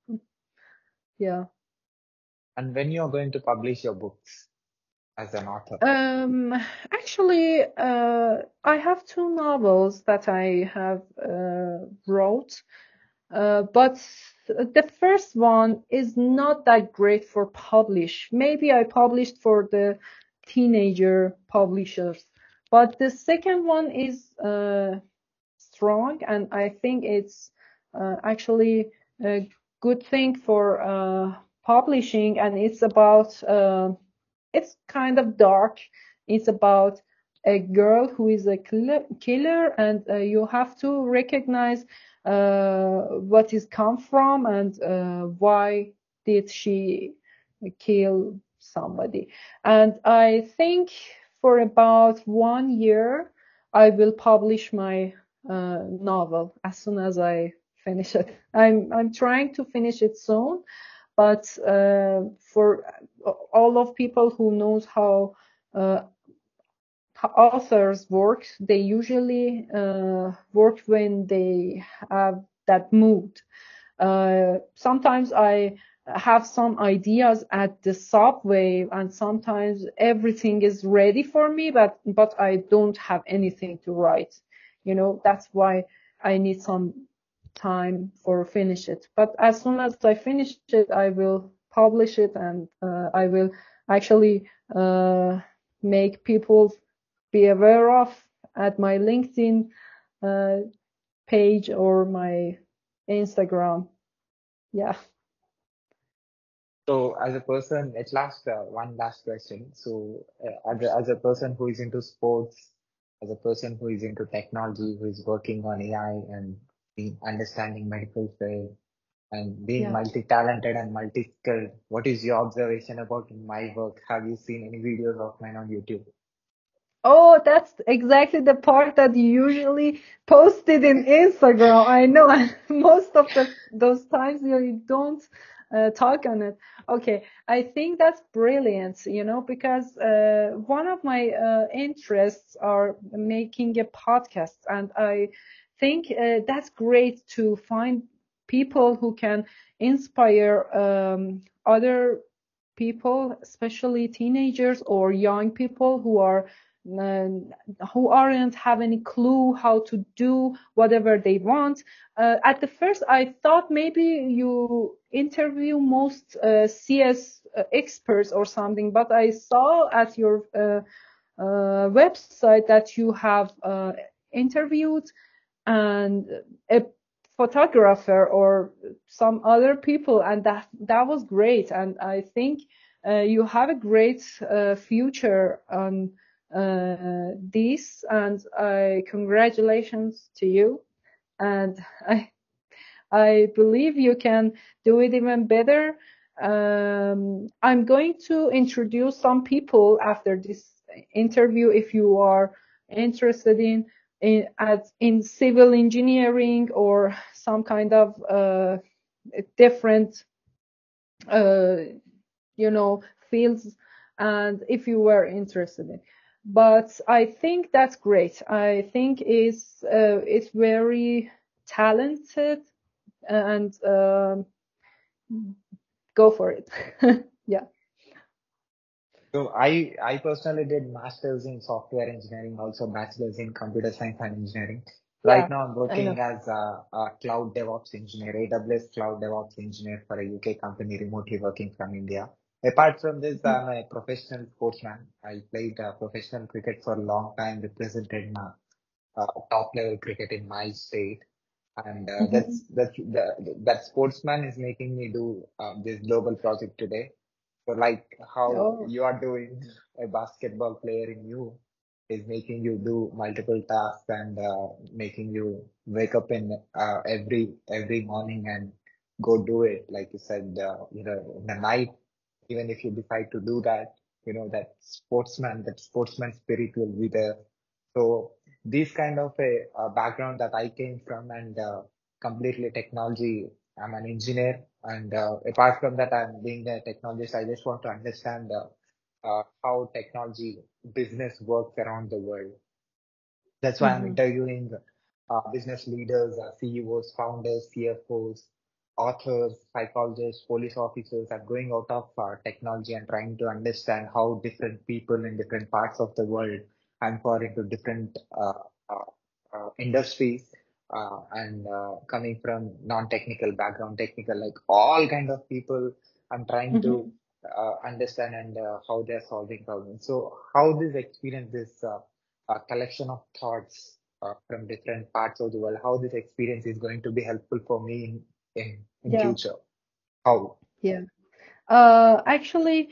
Yeah. And when you're going to publish your books as an author? Um, actually, uh, I have two novels that I have uh, wrote, uh, but the first one is not that great for publish. Maybe I published for the teenager publishers, but the second one is uh, strong, and I think it's uh, actually a good thing for uh, publishing. And it's about uh, it's kind of dark. It's about a girl who is a killer, and uh, you have to recognize uh, what is come from, and uh, why did she kill somebody. And I think for about one year I will publish my uh, novel as soon as I finish it. I'm I'm trying to finish it soon, but uh, for all of people who knows how uh, authors work, they usually uh, work when they have that mood. Uh, sometimes I have some ideas at the subway, and sometimes everything is ready for me, but but I don't have anything to write. You know, that's why I need some time for finish it. But as soon as I finish it, I will publish it, and uh, I will actually uh, make people be aware of at my LinkedIn uh, page or my Instagram. Yeah. So as a person, at last, uh, one last question. So uh, as, a, as a person who is into sports, as a person who is into technology, who is working on A I and being understanding medical field and being Yeah. multi-talented and multi-skilled, what is your observation about my work? Have you seen any videos of mine on YouTube? Oh, that's exactly the part that you usually posted in Instagram. I know most of the those times you don't uh, talk on it. Okay, I think that's brilliant, you know, because uh, one of my uh, interests are making a podcast, and I think uh, that's great to find people who can inspire um, other people, especially teenagers or young people who are uh, who aren't have any clue how to do whatever they want. Uh, at the first, I thought maybe you interview most uh, C S uh, experts or something, but I saw at your uh, uh, website that you have uh, interviewed and a photographer or some other people, and that that was great. And I think uh, you have a great uh, future on uh, this, and I congratulations to you. And I I believe you can do it even better. Um, I'm going to introduce some people after this interview if you are interested in in at in civil engineering or some kind of uh, different uh, you know fields, and if you were interested in. But I think that's great. I think is uh, it's very talented, and um, go for it. Yeah. So I, I personally did masters in software engineering, also bachelor's in computer science and engineering. Yeah, Right now I'm I know. working as a, a cloud DevOps engineer, A W S cloud DevOps engineer for a U K company remotely working from India. Apart from this, I'm a professional sportsman. I played uh, professional cricket for a long time, represented my uh, top level cricket in my state. And uh, Mm-hmm. that's, that's, the, that sportsman is making me do uh, this global project today. So like how Oh. you are doing, a basketball player in you is making you do multiple tasks and uh, making you wake up in uh, every every morning and go do it. Like you said, uh, you know, in the night, even if you decide to do that, you know, that sportsman, that sportsman spirit will be there. So this kind of a, a background that I came from, and uh, completely technology. I'm an engineer, and uh, apart from that, I'm being a technologist. I just want to understand uh, uh, how technology business works around the world. That's why I'm Mm-hmm. interviewing uh, business leaders, uh, C E Os, founders, C F Os, authors, psychologists, police officers. I'm going out of uh, technology and trying to understand how different people in different parts of the world and for into different uh, uh, uh, industries uh, and uh, coming from non-technical background, technical, like all kind of people. I'm trying to Mm-hmm. uh, understand and uh, how they're solving problems. So how this experience, this uh, a collection of thoughts uh, from different parts of the world, how this experience is going to be helpful for me in in, in Yeah, future. How? yeah. Uh, actually,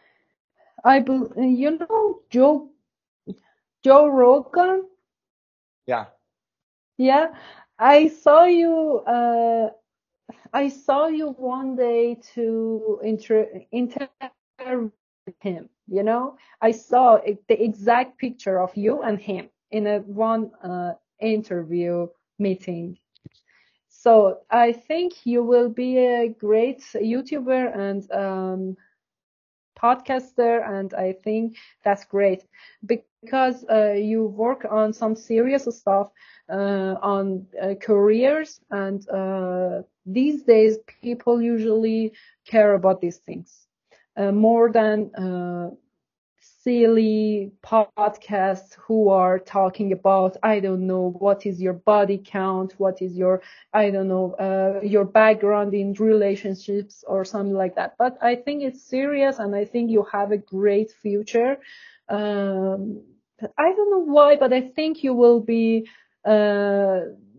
I bel you know Joe Joe Rogan. Yeah. Yeah, I saw you. Uh, I saw you one day to inter interview him. You know, I saw e- the exact picture of you and him in a one uh, interview meeting. So I think you will be a great YouTuber and um, podcaster, and I think that's great because uh, you work on some serious stuff uh, on uh, careers, and uh, these days people usually care about these things uh, more than uh, silly podcasts who are talking about, I don't know, what is your body count, what is your, I don't know, uh, your background in relationships or something like that. But I think it's serious, and I think you have a great future. Um, I don't know why, but I think you will be uh,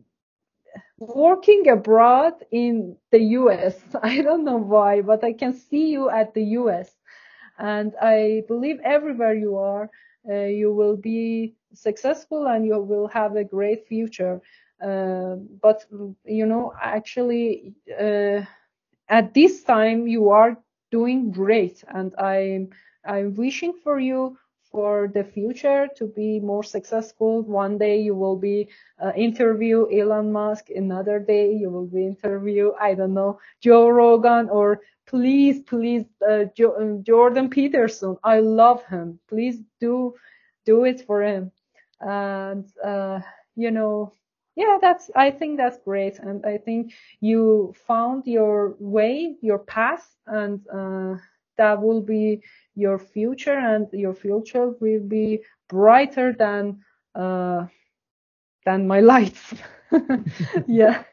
working abroad in the U S. I don't know why, but I can see you at the U S. And I believe everywhere you are, uh, you will be successful and you will have a great future. Uh, but, you know, actually, uh, at this time, you are doing great. And I'm, I'm wishing for you for the future to be more successful. One day you will be uh, interview Elon Musk. Another day you will be interview, I don't know, Joe Rogan, or please, please, uh, jo- uh, Jordan Peterson. I love him. Please do, do it for him. And, uh, you know, yeah, that's, I think that's great. And I think you found your way, your path, and uh, that will be your future, and your future will be brighter than uh, than my lights. Yeah,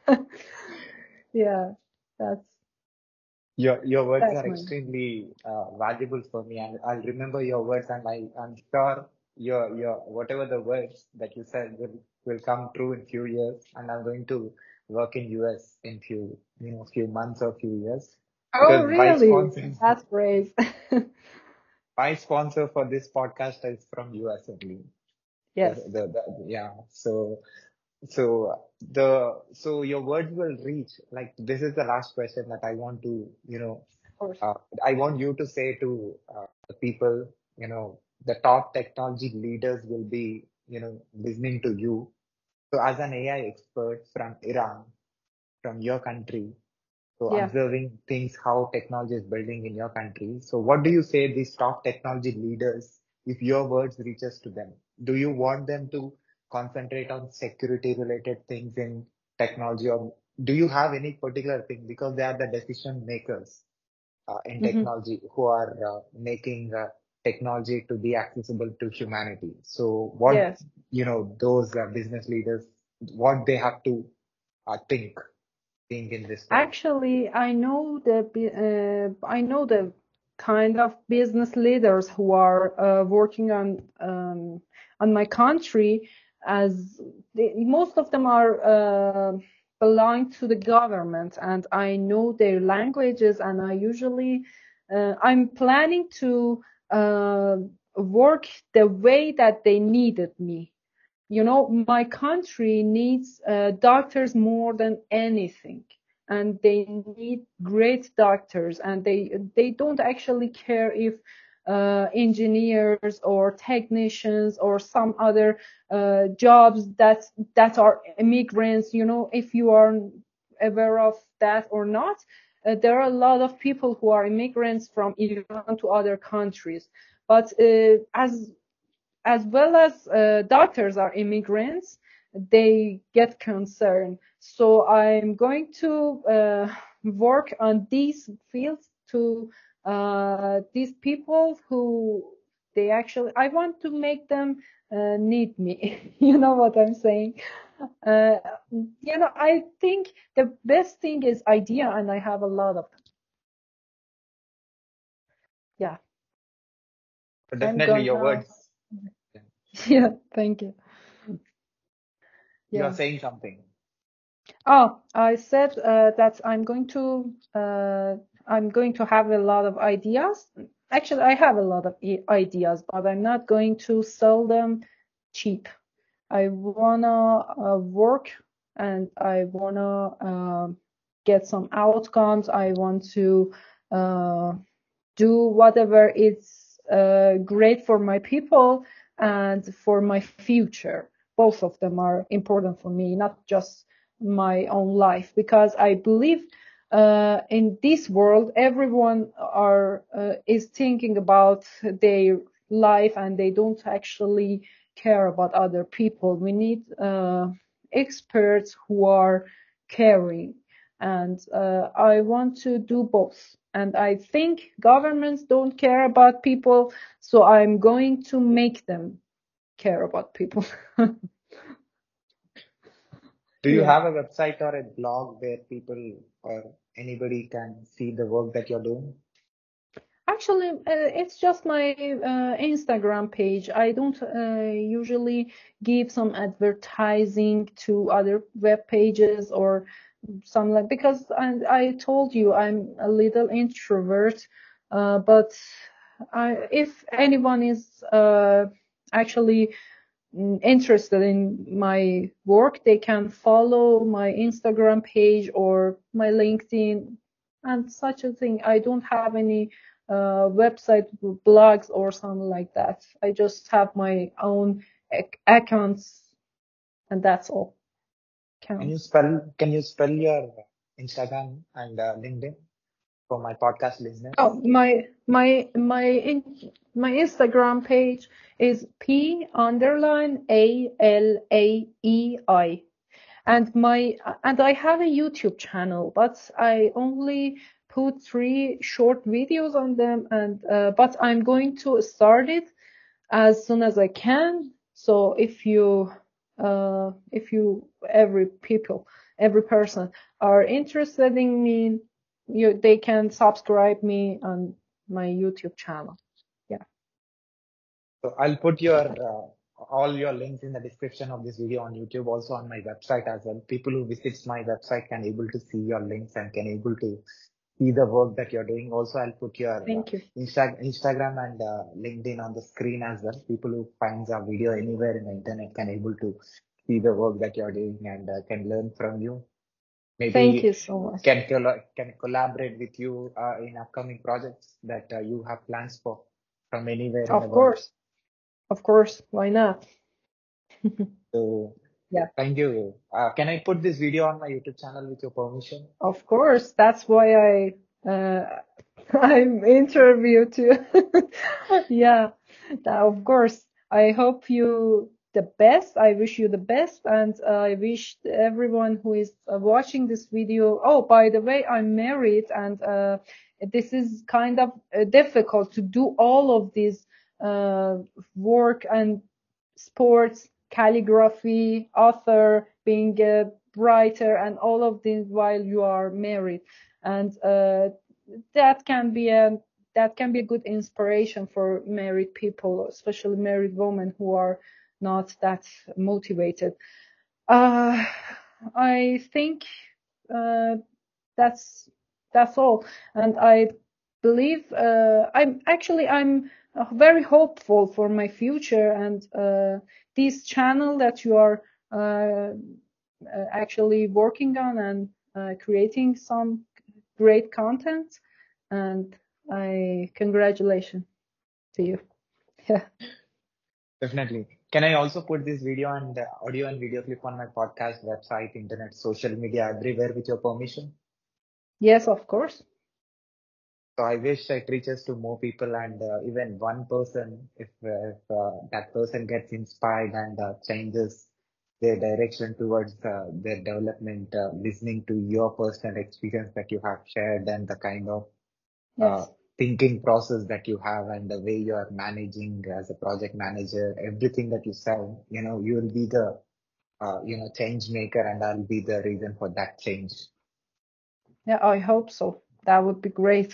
yeah, that's Your your words that's are mine. extremely uh, valuable for me, and I'll remember your words, and I I'm sure your your whatever the words that you said will will come true in few years, and I'm going to work in U S in few you know few months or few years, Oh, because my really? sponsor That's brave. my sponsor for this podcast is from U S only. The, Yes, the, the yeah so so the so your words will reach, like, this is the last question that I want to you know of course. uh, I want you to say to uh, the people, you know, the top technology leaders will be, you know, listening to you. So as an A I expert from Iran, from your country, so Yeah. observing things, how technology is building in your country. So what do you say these top technology leaders, if your words reaches to them? Do you want them to concentrate on security related things in technology, or do you have any particular thing, because they are the decision makers uh, in Hmm. technology, who are uh, making uh, technology to be accessible to humanity? So what, Yes. you know, those uh, business leaders, what they have to uh, think, think in this world? Actually, I know the bu- uh, I know the kind of business leaders who are uh, working on um, on my country, as they, most of them are uh, belong to the government, and I know their languages, and I usually uh, I'm planning to uh, work the way that they needed me. You know, my country needs uh, doctors more than anything, and they need great doctors, and they they don't actually care if uh, engineers or technicians or some other uh, jobs that that are immigrants. You know, if you are aware of that or not, uh, there are a lot of people who are immigrants from Iran to other countries. But uh, as as well as uh, doctors are immigrants, they get concerned. So I'm going to uh, work on these fields to uh, these people who they actually, I want to make them uh, need me. You know what I'm saying? Uh, you know, I think the best thing is idea, and I have a lot of them. Yeah, But I'm definitely your gonna, words. yeah, thank you. You are Yeah. saying something. Oh, I said uh, that I'm going to uh, I'm going to have a lot of ideas. Actually, I have a lot of i- ideas, but I'm not going to sell them cheap. I wanna uh, work and I wanna um get some outcomes. I want to uh, do whatever is uh, great for my people and for my future. Both of them are important for me, not just my own life, because I believe uh, in this world, everyone are uh, is thinking about their life and they don't actually care about other people. We need uh, experts who are caring, and uh, I want to do both. And I think governments don't care about people, so I'm going to make them care about people. Do you Yeah. have a website or a blog where people or anybody can see the work that you're doing? Actually, uh, it's just my uh, Instagram page. I don't uh, usually give some advertising to other web pages or some like, because I, I told you I'm a little introvert. Uh, but I, if anyone is uh, actually mm, interested in my work, they can follow my Instagram page or my LinkedIn and such a thing. I don't have any uh, website blogs or something like that. I just have my own ac- accounts and that's all. Can you Counts. spell Can you spell your Instagram and uh, LinkedIn for my podcast listeners? Oh, my my my in, my Instagram page is P underline A L A E I. And my and I have a YouTube channel, but I only put three short videos on them. And uh, but I'm going to start it as soon as I can. So if you uh, if you every people every person are interested in me, you they can subscribe me on my YouTube channel. Yeah. So I'll put your uh, all your links in the description of this video on YouTube, also on my website as well. People who visits my website can able to see your links and can able to see the work that you're doing. Also, I'll put your uh, Thank you. Insta- Instagram and uh, LinkedIn on the screen as well. People who finds our video anywhere in the internet can able to see the work that you're doing and uh, can learn from you. Thank Maybe you so much. can colla- can collaborate with you uh, in upcoming projects that uh, you have plans for from anywhere in the Of world. course. Of course. Why not? So Yeah. thank you. Uh, can I put this video on my YouTube channel with your permission? Of course. That's why I uh, I'm interviewed too. Yeah. That, of course. I hope you the best. I wish you the best, and uh, I wish everyone who is uh, watching this video. Oh, by the way, I'm married, and uh, this is kind of uh, difficult to do all of this uh, work and sports, calligraphy, author, being a writer, and all of this while you are married. And uh, that can be a that can be a good inspiration for married people, especially married women who are not that motivated. Uh, I think uh, that's that's all, and I believe uh, I'm actually I'm uh, very hopeful for my future, and uh, this channel that you are uh, uh, actually working on and uh, creating some great content, and I congratulations to you. Yeah. Definitely. Can I also put this video and uh, audio and video clip on my podcast, website, internet, social media, everywhere with your permission? Yes, of course. So I wish it reaches to more people and uh, even one person, if, uh, if uh, that person gets inspired and uh, changes their direction towards uh, their development, uh, listening to your personal experience that you have shared and the kind of uh, Yes. thinking process that you have and the way you are managing as a project manager, everything that you said, you know, you will be the, uh, you know, change maker and I'll be the reason for that change. Yeah, I hope so. That would be great.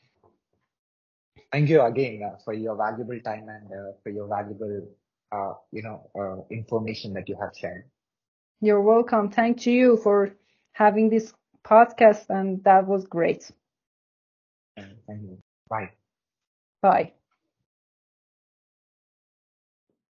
Thank you again uh, for your valuable time and uh, for your valuable, uh, you know, uh, information that you have shared. You're welcome. Thank you for having this podcast, and that was great. Thank you. Bye. Bye.